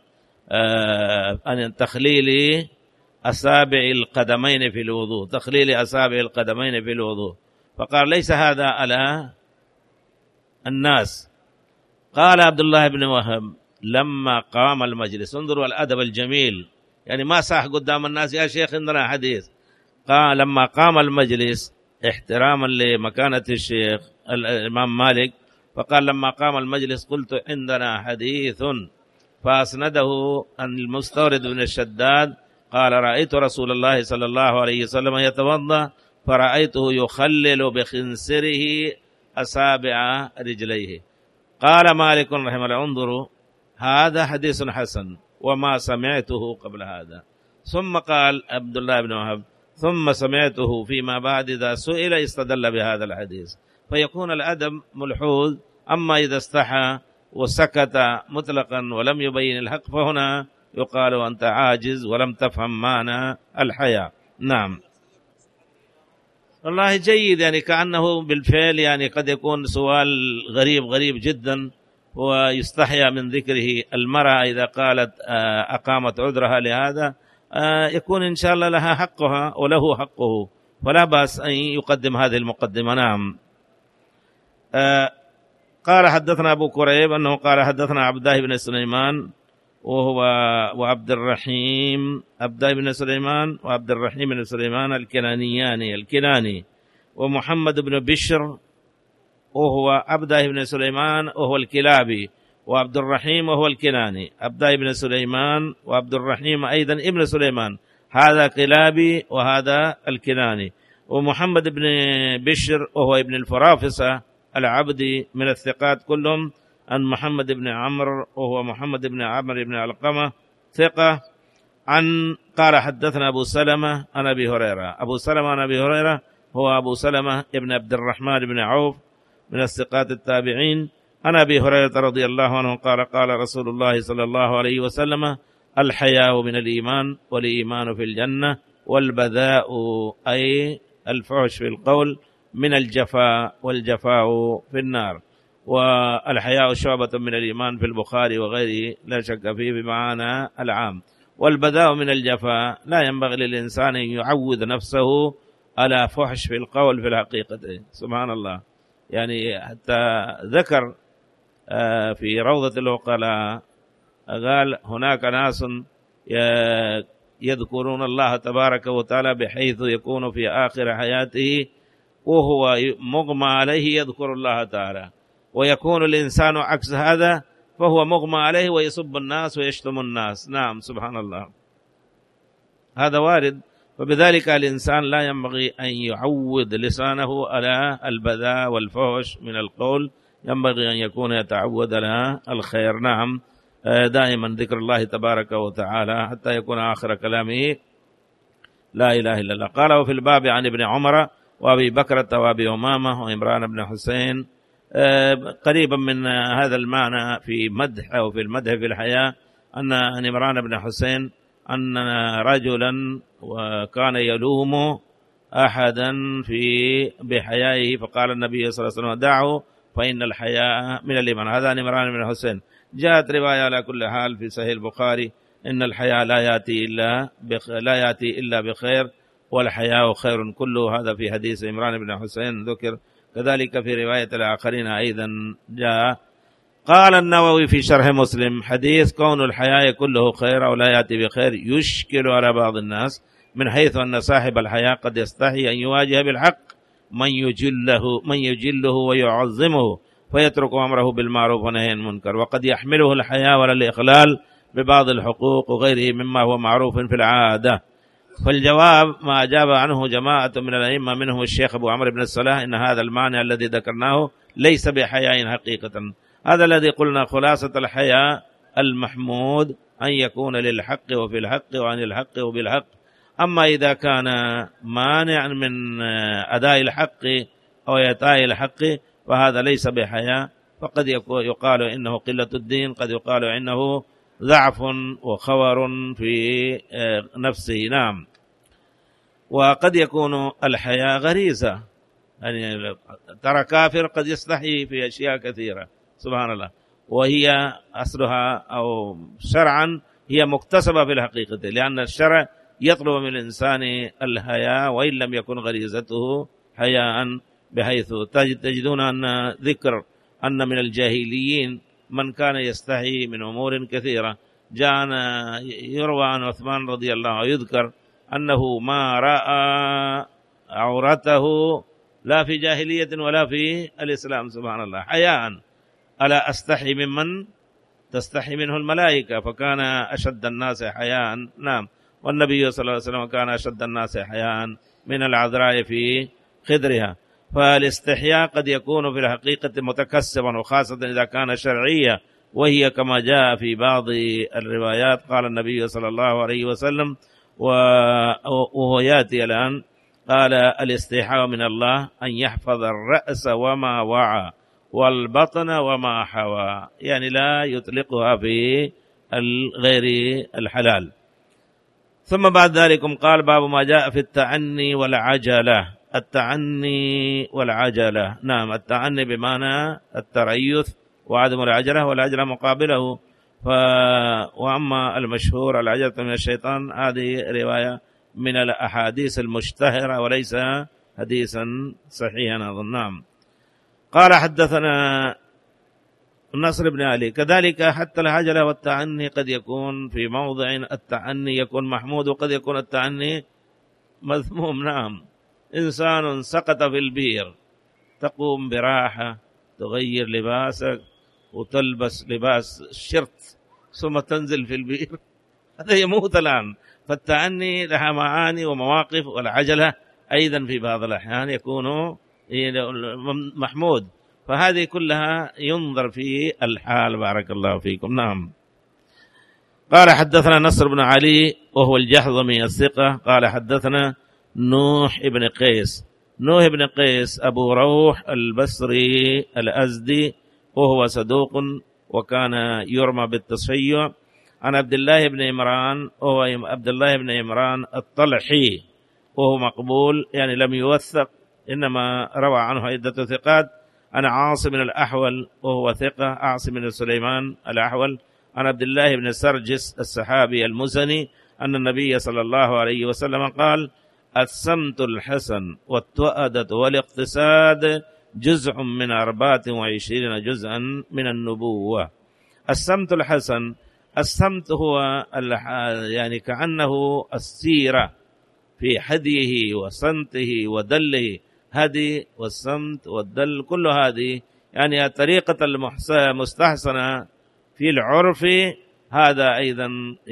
عن تخليل أصابع القدمين في الوضوء، تخليل أصابع القدمين في الوضوء، فقال: ليس هذا على الناس. قال عبد الله بن وهب: لما قام المجلس، انظروا الأدب الجميل، يعني ما صاح قدام الناس: يا شيخ عندنا حديث. قال لما قام المجلس احتراما لمكانة الشيخ الإمام مالك، فقال: لما قام المجلس قلت عندنا حديث، فأسنده عن المستورد بن الشداد قال: رأيت رسول الله صلى الله عليه وسلم يتوضأ فرأيته يخلل بخنسره أصابع رجليه. قال مالك رحمه الله: انظروا، هذا حديث حسن وما سمعته قبل هذا. ثم قال عبد الله بن وهب: ثم سمعته فيما بعد إذا سئل استدل بهذا الحديث. فيكون الأدب ملحوظ. أما إذا استحى وسكت مطلقا ولم يبين الحق فهنا يقال أنت عاجز ولم تفهم معنى الحياء. نعم، والله جيد، يعني كأنه بالفعل يعني قد يكون سؤال غريب غريب جدا، ويستحيا من ذكره. المرأة إذا قالت أقامت عذرها لهذا يكون إن شاء الله لها حقها وله حقه، ولا بأس أن يقدم هذه المقدمة. نعم. قال حدثنا أبو كريب أنه قال حدثنا عبد الله بن سليمان وهو وعبد الرحيم عبد الله بن سليمان وعبد الرحيم بن سليمان الكنانياني الكناني، ومحمد بن بشر وهو عبد الله بن سليمان وهو الكلابي، وعبد الرحيم وهو الكناني. عبد الله بن سليمان وعبد الرحيم أيضا ابن سليمان، هذا كلابي وهذا الكناني. ومحمد بن بشر وهو ابن الفرافسة العبدي من الثقات كلهم، عن محمد بن عمرو وهو محمد بن عمرو بن علقمة ثقة. عن قال حدثنا أبو سلمة عن أبي هريرة. أبو سلمة عن أبي هريرة هو أبو سلمة ابن عبد الرحمن بن عوف من الثقات التابعين. عن أبي هريرة رضي الله عنه قال قال رسول الله صلى الله عليه وسلم: الحياء من الإيمان، والإيمان في الجنة، والبذاء أي الفحش في القول من الجفاء، والجفاء في النار. والحياء شعبة من الإيمان في البخاري وغيره لا شك فيه بمعنى العام. والبذاء من الجفاء، لا ينبغي للإنسان أن يعود نفسه على فحش في القول في الحقيقة. سبحان الله، يعني حتى ذكر في روضة العقلاء قال: هناك ناس يذكرون الله تبارك وتعالى بحيث يكون في آخر حياته وهو مغمى عليه يذكر الله تعالى، ويكون الإنسان عكس هذا فهو مغمى عليه ويسب الناس ويشتم الناس. نعم، سبحان الله، هذا وارد. فبذلك الإنسان لا ينبغي أن يعود لسانه على البذاء والفحش من القول، ينبغي أن يكون يتعود على الخير. نعم، دائما ذكر الله تبارك وتعالى حتى يكون آخر كلامه لا إله إلا الله. قال: وفي الباب عن ابن عمر وأبي بكرة وأبي أمامة وعمران بن حسين قريبا من هذا المعنى في مدح أو في المدح في الحياة، أن عمران بن حسين أن رجلا وكان يلوم أحدا في بحيائه، فقال النبي صلى الله عليه وسلم: دعه فإن الحياء من الإيمان. هذا عمران بن حسين. جاءت رواية على كل حال في صحيح البخاري: إن الحياء لا يأتي إلا بخ... لا يأتي إلا بخير، والحياء خير كله. هذا في حديث عمران بن حسين ذكر. كذلك في رواية الآخرين أيضا جاء. قال النووي في شرح مسلم: حديث كون الحياء كله خير أو لا يأتي بخير يشكل على بعض الناس، من حيث أن صاحب الحياء قد يستحي أن يواجه بالحق من يجله من يجله ويعظمه فيترك أمره بالمعروف ونهي عن المنكر، وقد يحمله الحياء ولا الإخلال ببعض الحقوق وغيره مما هو معروف في العادة. فالجواب ما أجاب عنه جماعة من الأئمة منهم الشيخ أبو عمرو بن الصلاح: إن هذا المعنى الذي ذكرناه ليس بحياء حقيقة. هذا الذي قلنا خلاصة الحياء المحمود أن يكون للحق وفي الحق وعن الحق وبالحق. أما إذا كان مانع من أداء الحق أو إعطاء الحق فهذا ليس بحياء، فقد يقال إنه قلة الدين، قد يقال إنه ضعف وخور في نفسه. نعم، وقد يكون الحياء غريزة، يعني ترى كافر قد يستحي في أشياء كثيرة، سبحان الله، وهي أصلها أو شرعا هي مكتسبة في الحقيقة، لأن الشرع يطلب من الإنسان الحياء وإن لم يكن غريزته حياء، بحيث تجدون أن ذكر أن من الجاهليين من كان يستحي من أمور كثيرة. جاءنا يروى عن عثمان رضي الله عنه يذكر أنه ما رأى عورته لا في جاهلية ولا في الإسلام، سبحان الله، حياء. ألا أستحي ممن تستحي منه الملائكة، فكان أشد الناس حياء. نعم، والنبي صلى الله عليه وسلم كان أشد الناس حياء من العذراء في خدرها. فالاستحياء قد يكون في الحقيقة متكسبا، وخاصة إذا كان شرعية، وهي كما جاء في بعض الروايات قال النبي صلى الله عليه وسلم وهو يأتي الآن، قال: الاستحياء من الله أن يحفظ الرأس وما وعى والبطن وما حوى، يعني لا يطلقها في غير الحلال. ثم بعد ذلك قال: باب ما جاء في التعني والعجلة. التعني والعجلة، نعم، التعني بمعنى التريث وعدم العجلة، والعجلة مقابله. ف... وأما المشهور العجلة من الشيطان، هذه رواية من الأحاديث المشتهرة وليس حديثا صحيحا أظن. نعم. قال: حدثنا النصر بن علي. كذلك حتى العجلة والتعني قد يكون في موضع التعني يكون محمود، وقد يكون التعني مذموم. نعم، إنسان سقط في البير، تقوم براحة، تغير لباسك وتلبس لباس الشرط ثم تنزل في البير، هذا يموت الآن. فالتعني لها معاني ومواقف، والعجلة أيضا في بعض الأحيان يكون محمود، فهذه كلها ينظر في الحال. بارك الله فيكم. نعم. قال: حدثنا نصر بن علي وهو الجحظمي الثقة قال: حدثنا نوح ابن قيس نوح بن قيس أبو روح البصري الأزدي، وهو صدوق وكان يرمى بالتصيع. عن عبد الله بن عمران، وهو عبد الله بن عمران الطلحي، وهو مقبول يعني لم يوثق، إنما روى عنه عدة ثقات. عن عاصم الأحول، وهو ثقة، عاصم بن سليمان الأحول. عن عبد الله بن سرجس السحابي المزني أن النبي صلى الله عليه وسلم قال: السمت الحسن والتؤدة والاقتصاد جزء من أربعة وعشرين جزءا من النبوة. السمت الحسن، السمت هو يعني كأنه السيرة في هديه وصمته ودله، هدي والصمت والدل كل هذه يعني الطريقة المستحسنة في العرف. هذا أيضا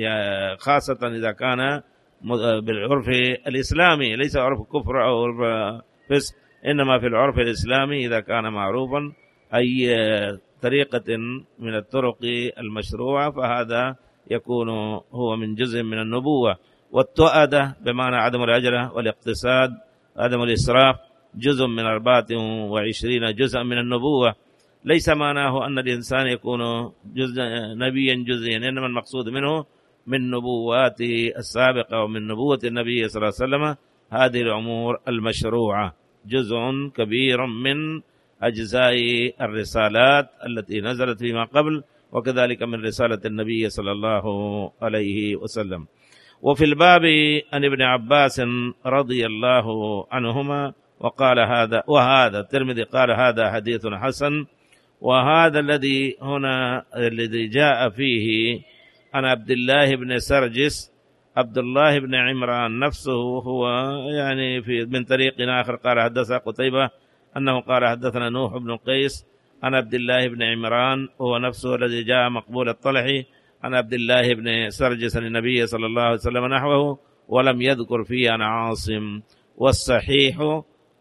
خاصة إذا كان بالعرف الإسلامي، ليس عرف كفر أو عرف فسق، إنما في العرف الإسلامي إذا كان معروفا أي طريقة من الطرق المشروعة فهذا يكون هو من جزء من النبوة. والتؤدة بمعنى عدم العجلة، والاقتصاد عدم الإسراف جزء من أربعة وعشرين جزءا من النبوة. ليس معناه أن الإنسان يكون جزء نبيا جزئيا، إنما المقصود منه من نبوات السابقة ومن نبوة النبي صلى الله عليه وسلم هذه الأمور المشروعة، جزء كبير من أجزاء الرسالات التي نزلت فيما قبل، وكذلك من رسالة النبي صلى الله عليه وسلم. وفي الباب عن ابن عباس رضي الله عنهما وقال هذا، وهذا الترمذي قال هذا حديث حسن. وهذا الذي هنا الذي جاء فيه عن عبد الله بن سرجس، عبد الله بن عمران نفسه هو يعني في من طريق آخر قال حدثنا قتيبة أنه قال حدثنا نوح بن قيس عن عبد الله بن عمران، هو نفسه الذي جاء مقبول الطلحي عن عبد الله بن سرجس عن النبي صلى الله عليه وسلم نحوه، ولم يذكر فيه عن عاصم. والصحيح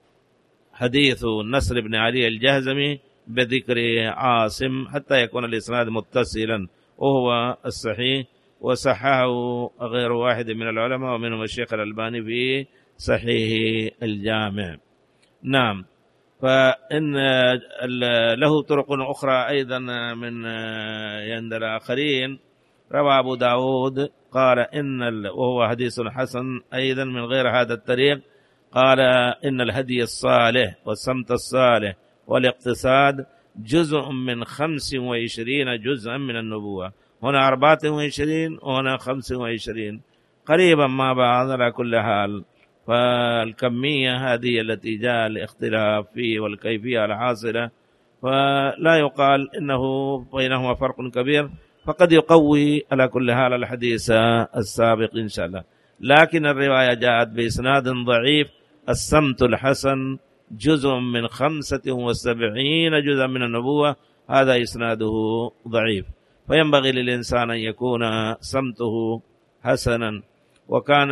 حديث نصر بن علي الجهزمي بذكر عاصم حتى يكون الإسناد متصلا، وهو الصحيح، وصححه غير واحد من العلماء ومنهم الشيخ الألباني في صحيح الجامع. نعم. فإن له طرق أخرى أيضا من عند الآخرين. روى أبو داود قال إن وهو حديث حسن أيضا من غير هذا الطريق، قال إن الهدي الصالح والسمت الصالح والاقتصاد جزء من خمس وعشرين جزءا من النبوة. هنا أربعة وعشرين وهنا خمس وعشرين، قريبا ما بعض على كل حال. فالكمية هذه التي جاء الاختلاف فيه والكيفية الحاصلة، فلا يقال إنه بينهما فرق كبير، فقد يقوي على كل حال الحديث السابق إن شاء الله. لكن الرواية جاءت بإسناد ضعيف: السمت الحسن جزء من خمسة وسبعين جزءا من النبوة، هذا إسناده ضعيف. فينبغي للإنسان أن يكون سمته حسنا. وكان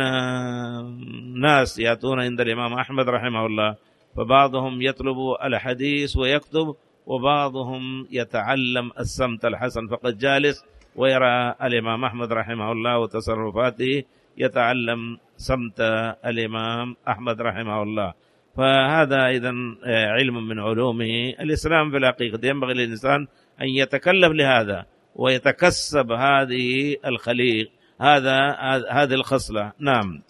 ناس يأتون عند الإمام أحمد رحمه الله، فبعضهم يطلب الحديث ويكتب، وبعضهم يتعلم السمت الحسن فقد جالس ويرى الإمام أحمد رحمه الله وتصرفاته، يتعلم سمت الإمام أحمد رحمه الله. فهذا أيضا علم من علومه الإسلام في الحقيقة. ينبغي للإنسان أن يتكلف لهذا ويتكسب هذه الخليق، هذا هذه الخصلة. نعم.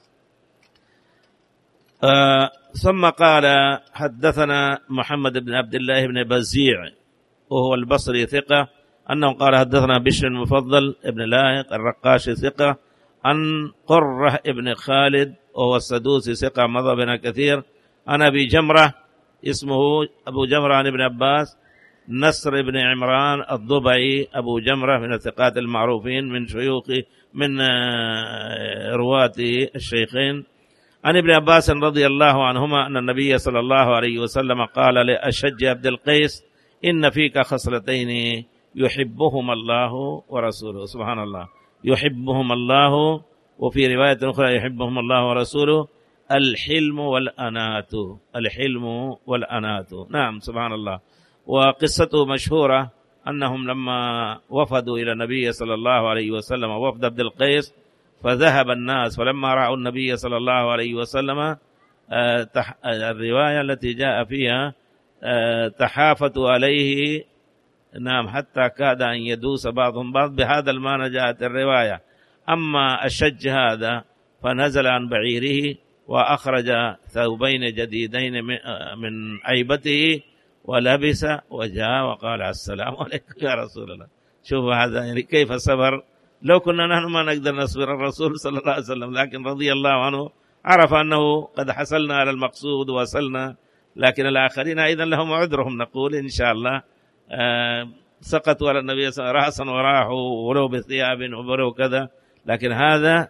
آه ثم قال حدثنا محمد بن عبد الله بن بزيع، وهو البصري ثقة، أنه قال حدثنا بشر المفضل ابن لاهق الرقاشي ثقة، عن قرة ابن خالد وهو السدوسي ثقة مضى بنا كثير، عن أبي جمرة اسمه أبو جمرة عن ابن عباس، نصر بن عمران الضبعي أبو جمرة من الثقات المعروفين من شيوخ من رواة الشيخين، عن ابن عباس رضي الله عنهما أن النبي صلى الله عليه وسلم قال لأشج عبد القيس: إن فيك خصلتين يحبهما الله ورسوله. سبحان الله، يحبهما الله، وفي رواية أخرى يحبهما الله ورسوله: الحلم والأنات. الحلم والأنات. نعم، سبحان الله. وقصته مشهورة أنهم لما وفدوا إلى النبي صلى الله عليه وسلم وفد عبد القيس، فذهب الناس، فلما رأوا النبي صلى الله عليه وسلم الرواية التي جاء فيها تحافتوا عليه، نعم، حتى كاد أن يدوس بعضهم بعض، بهذا المعنى جاءت الرواية. أما الشج هذا فنزل عن بعيره وأخرج ثوبين جديدين من عيبته ولبس وجاء وقال السلام عليكم يا رسول الله. شوفوا هذا يعني كيف صبر. لو كنا نحن ما نقدر نصبر الرسول صلى الله عليه وسلم، لكن رضي الله عنه عرف أنه قد حصلنا على المقصود ووصلنا، لكن الآخرين أيضا لهم عذرهم، نقول إن شاء الله. آه سقطوا على النبي صلى الله عليه وسلم رأسا وراحوا ولو بثياب ولو كذا، لكن هذا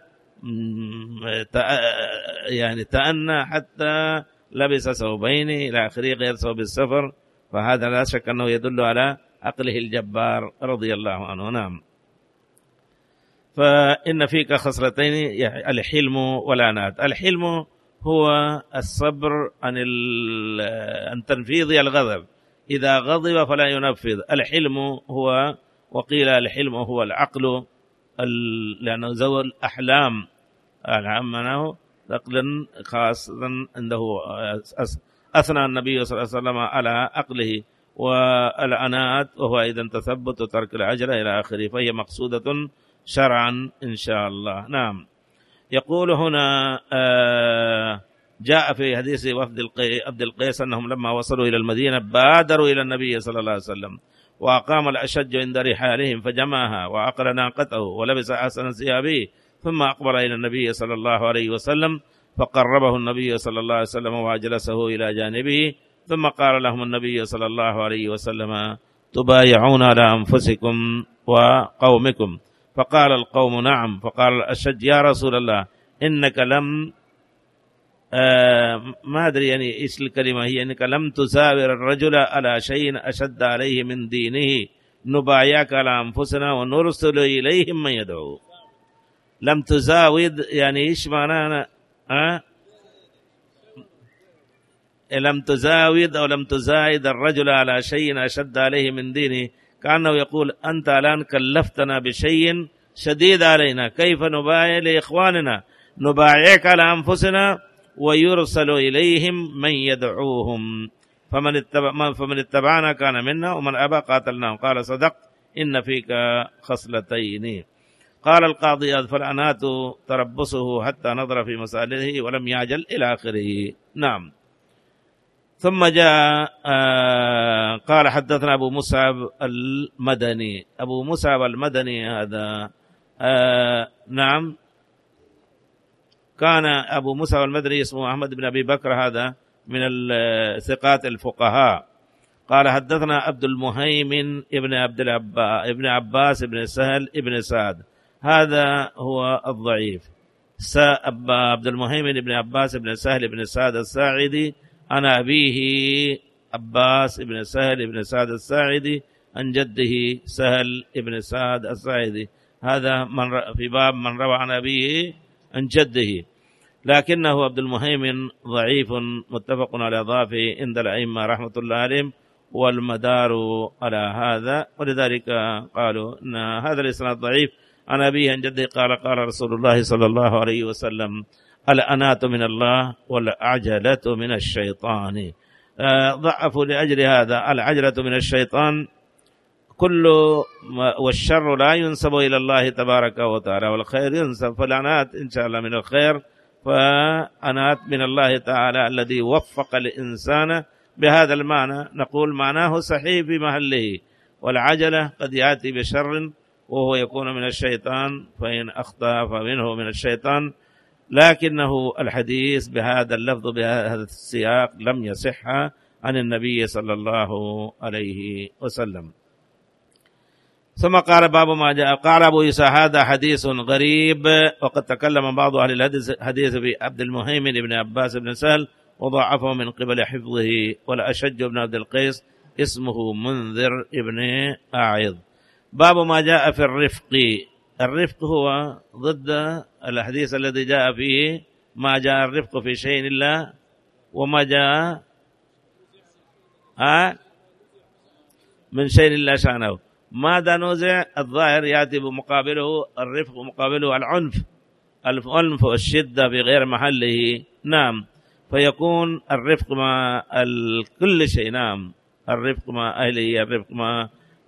يعني تأنى حتى لبس ثوبين إلى آخره غير ثوب السفر، فهذا لا شك أنه يدل على عقله الجبار رضي الله عنه. نعم. فإن فيك خصلتين، الحلم والعنات. الحلم هو الصبر عن عن تنفيذ الغضب، إذا غضب فلا ينفذ. الحلم هو، وقيل الحلم هو العقل، لأنه ذو الأحلام معناه عقلا خاصة عنده. أثنى النبي صلى الله عليه وسلم على عقله. والعنات وهو أيضا تثبت وترك العجلة إلى آخره، فهي مقصودة شرعا إن شاء الله. نعم. يقول هنا جاء في حديث وفد عبد القيس أنهم لما وصلوا إلى المدينة بادروا إلى النبي صلى الله عليه وسلم، وأقام الأشج عند رحالهم فجمعها وعقل ناقته ولبس أحسن ثيابه، ثم أقبل إلى النبي صلى الله عليه وسلم فقربه النبي صلى الله عليه وسلم وأجلسه إلى جانبه، ثم قال لهم النبي صلى الله عليه وسلم: تبايعون على أنفسكم وقومكم؟ فقال القوم: نعم. فقال الأشج: يا رسول الله إنك لم آه ما أدري يعني إيش الكلمة هي، إنك لم تساور الرجل على شيء أشد عليه من دينه، نبايعك على أنفسنا ونرسل إليهم من يدعو. لم تزاود يعني إيش معناها؟ أه؟ لم تزاود أو لم تزايد الرجل على شيء أشد عليه من دينه، كأنه يقول: أنت الآن كلفتنا بشيء شديد علينا، كيف نبايع لإخواننا؟ نبايعك على أنفسنا ويرسل إليهم من يدعوهم، فمن, اتبع فمن اتبعنا كان منا ومن أبى قاتلناه. قال: صدق، إن فيك خصلتين. قال القاضي: فالعنات تربصه حتى نظر في مسألته ولم يعجل إلى آخره. نعم. ثم جاء آه قال: حدثنا أبو مصعب المدني. أبو مصعب المدني هذا آه نعم كان أبو مصعب المدني اسمه أحمد بن أبي بكر، هذا من الثقات الفقهاء. قال: حدثنا عبد المهيمن ابن عبد العباس ابن عباس ابن سهل ابن سعد، هذا هو الضعيف. عبد المهيمن ابن عباس ابن سهل ابن سعد الساعدي عن أبيه عباس ابن سهل ابن سعد الساعدي عن جده سهل ابن سعد الساعدي، هذا من في باب من روى عن أبيه عن جده، لكنه عبد المهيمن ضعيف متفق على ضعفه عند الأئمة رحمة الله عليهم، والمدار على هذا، ولذلك قالوا أن هذا الإسناد ضعيف. عن أبيه عن جده قال: قال رسول الله صلى الله عليه وسلم: الأنات من الله والعجلة من الشيطان. ضعفوا لأجل هذا. العجلة من الشيطان كل، والشر لا ينسب إلى الله تبارك وتعالى، والخير ينسب، فالأنات إن شاء الله من الخير، فأنات من الله تعالى الذي وفق الإنسان بهذا المعنى. نقول معناه صحيح في محله، والعجلة قد يأتي بشر وهو يكون من الشيطان، فإن أخطأ فمنه من الشيطان، لكنه الحديث بهذا اللفظ بهذا السياق لم يصح عن النبي صلى الله عليه وسلم. ثم قال: باب ما جاء. قال أبو عيسى: هذا حديث غريب، وقد تكلم بعض أهل الحديث بعبد المهيمن بن عباس بن سهل وضعفه من قبل حفظه. والأشج بن عبد القيس اسمه منذر ابن أعيض. باب ما جاء في الرفق. الرفق هو ضد الحديث الذي جاء فيه ما جاء الرفق في شيء إلا وما جاء ها من شيء إلا شأنه. ماذا نوزع؟ الظاهر يأتي بمقابله الرفق، مقابله العنف، العنف والشدة في غير محله. نعم. فيكون الرفق مع كل شيء. نعم، الرفق مع أهله، الرفق مع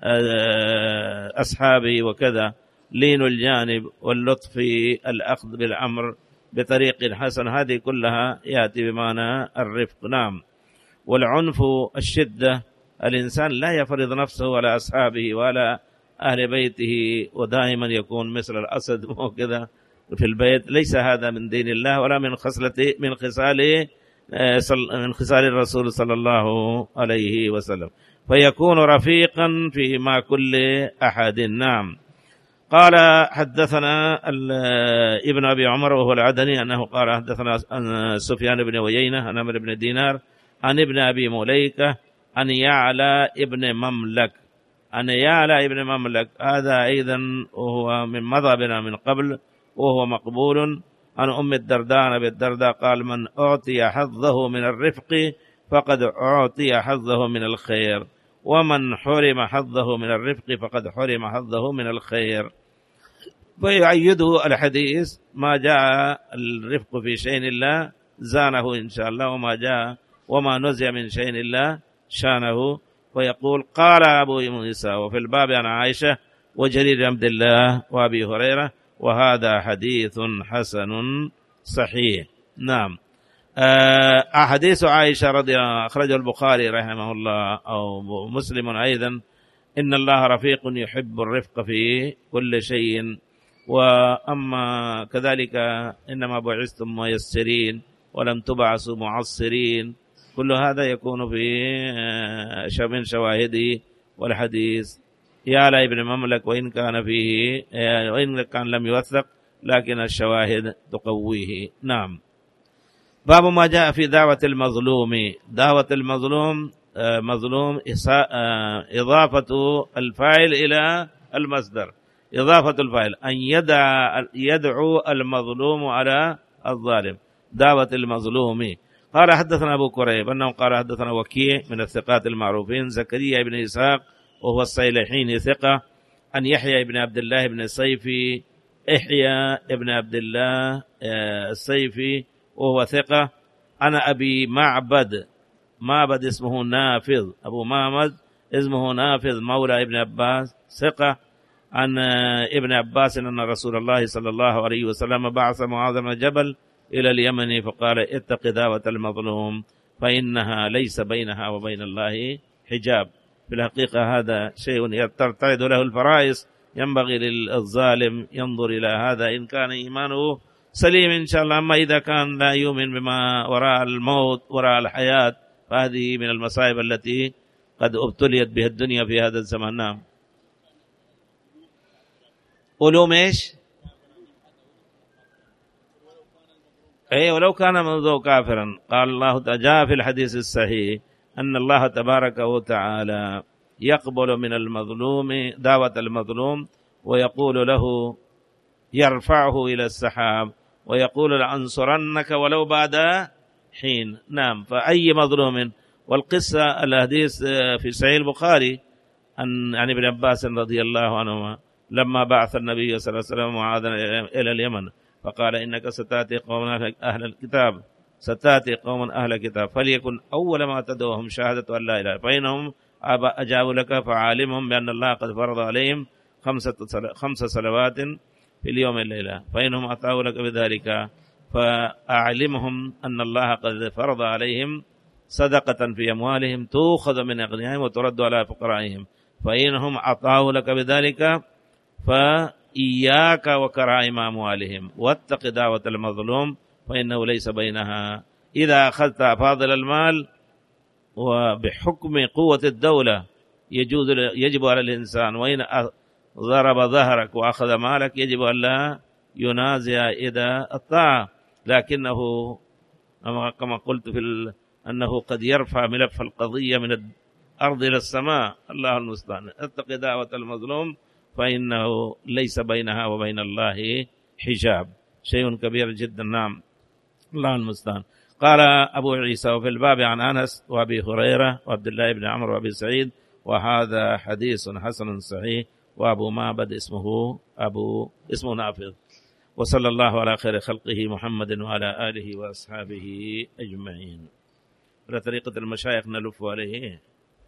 أصحابه وكذا، لين الجانب واللطف في الأخذ بالأمر بطريق حسن، هذه كلها يأتي بمعنى الرفق. نعم. والعنف الشدة، الإنسان لا يفرض نفسه على أصحابه ولا أهل بيته ودائما يكون مثل الأسد وكذا في البيت، ليس هذا من دين الله ولا من خصلة من خصال من خصال الرسول صلى الله عليه وسلم، فيكون رفيقا في مع كل أحد. نعم. قال حدثنا ابن أبي عمر وهو العدني أنه قال حدثنا سفيان بن عيينة عن عمرو بن دينار عن ابن أبي مليكة عن يعلى ابن مملك عن يعلى ابن مملك، هذا أيضا وهو من مذهبنا من قبل وهو مقبول، عن أم الدرداء عن أبي الدرداء قال: من أعطي حظه من الرفق فقد أعطي حظه من الخير، ومن حرم حظه من الرفق فقد حرم حظه من الخير. فيعيده الحديث: ما جاء الرفق في شيء الله زانه إن شاء الله، وما جاء وما نزع من شيء الله شانه. ويقول: قال أبو موسى وفي الباب عن عائشة وجرير بن عبد الله وأبي هريرة، وهذا حديث حسن صحيح. نعم. أحاديث عائشة رضي الله عنها أخرجه البخاري رحمه الله أو مسلم أيضا: إن الله رفيق يحب الرفق في كل شيء، وأما كذلك إنما بعثتم ميسرين ولم تبعثوا معصرين. كل هذا يكون في من شواهده والحديث. يعلى ابن مملك وإن كان فيه وإن كان لم يوثق لكن الشواهد تقويه. نعم. باب ما جاء في دعوة المظلوم. دعوة المظلوم مظلوم إضافة الفاعل إلى المصدر، إضافة الفاعل أن يدعى يدعو المظلوم على الظالم. دعوة المظلوم. قال حدثنا أبو كريب أنه قال حدثنا وكيع من الثقات المعروفين زكريا بن إسحاق وهو الصيلحيني ثقة، أن يحيى بن عبد الله بن الصيفي يحيى بن عبد الله الصيفي وهو ثقة، أنا أبي معبد معبد اسمه نافذ، أبو معبد اسمه نافذ مولى ابن عباس ثقة، عن ابن عباس أن رسول الله صلى الله عليه وسلم بعث معاذ بن جبل إلى اليمن فقال: اتق دعوة المظلوم فإنها ليس بينها وبين الله حجاب. في الحقيقة هذا شيء ترتعد له الفرائس، ينبغي للظالم ينظر إلى هذا إن كان إيمانه سليم إن شاء الله. أما إذا كان لا يؤمن بما وراء الموت وراء الحياة فهذه من المصائب التي قد ابتليت بها الدنيا في هذا الزمان. نعم. علوم إيش؟ أي ولو كان منذ كافرا. قال الله تعالى في الحديث الصحيح أن الله تبارك وتعالى يقبل من المظلوم دعوة المظلوم ويقول له، يرفعه إلى السحاب ويقول: لأنصرنك ولو بعد حين. نعم. فأي مظلوم. والقصة الحديث في صحيح البخاري عن عن ابن عباس رضي الله عنهما لما بعث النبي صلى الله عليه وسلم معاذ إلى اليمن فقال: إنك ستأتي قوم أهل الكتاب ستأتي قوم أهل الكتاب فليكن أول ما تدعوهم شهادة أن لا إله، فإنهم أجابوا لك فعالمهم بأن الله قد فرض عليهم خمسة خمس صلوات في اليوم والليلة، فإنهم أطاعوا لك بذلك فأعلمهم أن الله قد فرض عليهم صدقة في أموالهم تؤخذ من أغنيائهم وترد على فقرائهم، فإنهم أطاعوا لك بذلك فإياك وكرائم أموالهم واتق دعوة المظلوم فإنه ليس بينها. إذا أخذت فاضل المال وبحكم قوة الدولة يجوز يجب على الإنسان، وإن ضرب ظهرك وأخذ مالك يجب أن لا ينازع إذا الطاعة، لكنه كما قلت في ال... أنه قد يرفع ملف القضية من الأرض إلى السماء. الله المستعان. اتق دعوة المظلوم فإنه ليس بينها وبين الله حجاب، شيء كبير جدا. نعم. الله المستعان. قال أبو عيسى وفي الباب عن أنس وأبي هريرة وعبد الله بن عمرو وأبي سعيد، وهذا حديث حسن صحيح. وأبو معبد اسمه أبو اسمه نافذ. وصلى الله على خير خلقه محمد وعلى آله وأصحابه أجمعين. على طريقة المشايخ نلف عليه.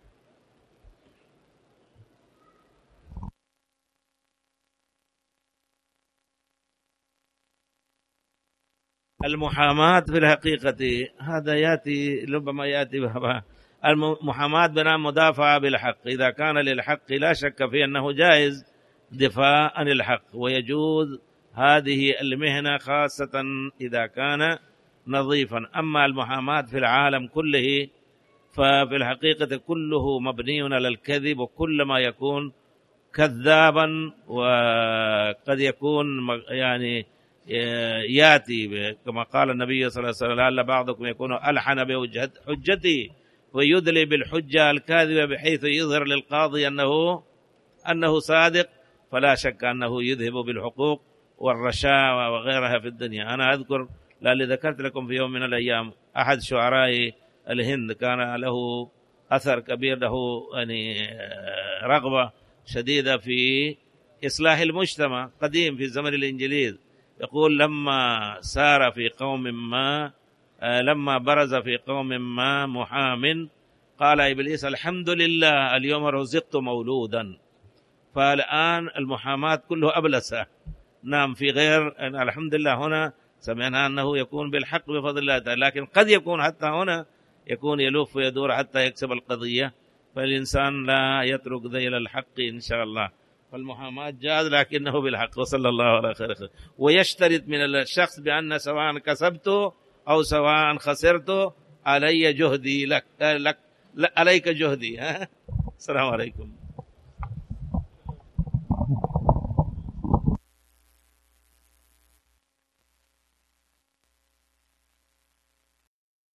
المحاماة في الحقيقة هذا يأتي ربما يأتي بها المحاماة بناء مدافعة بالحق، إذا كان للحق لا شك في أنه جائز دفاع عن الحق، ويجوز هذه المهنة خاصة إذا كان نظيفا. أما المحاماة في العالم كله ففي الحقيقة كله مبني على الكذب، وكل ما يكون كذابا وقد يكون يعني ياتي كما قال النبي صلى الله عليه وسلم: لعل بعضكم يكون ألحن بحجته ويدلي بالحجة الكاذبة بحيث يظهر للقاضي أنه أنه صادق، فلا شك أنه يذهب بالحقوق والرشاوى وغيرها في الدنيا. أنا أذكر لأني ذكرت لكم في يوم من الأيام أحد شعراء الهند كان له أثر كبير، له يعني رغبة شديدة في إصلاح المجتمع، قديم في زمن الإنجليز. يقول: لما سار في قوم ما لما برز في قوم ما محام قال إبليس: الحمد لله اليوم رزقت مولودا. فالآن المحاماة كله أبلسة. نعم، في غير الحمد لله هنا سمعنا أنه يكون بالحق بفضل الله تعالى، لكن قد يكون حتى هنا يكون يلف ويدور حتى يكسب القضية، فالإنسان لا يترك ذيل الحق إن شاء الله. فالمحاماة جاز لكنه بالحق. وصلى الله على خير خير. ويشترط من الشخص بأن سواء كسبته أو سواء خسرته علي جهدي لك, لك عليك جهدي. السلام عليكم.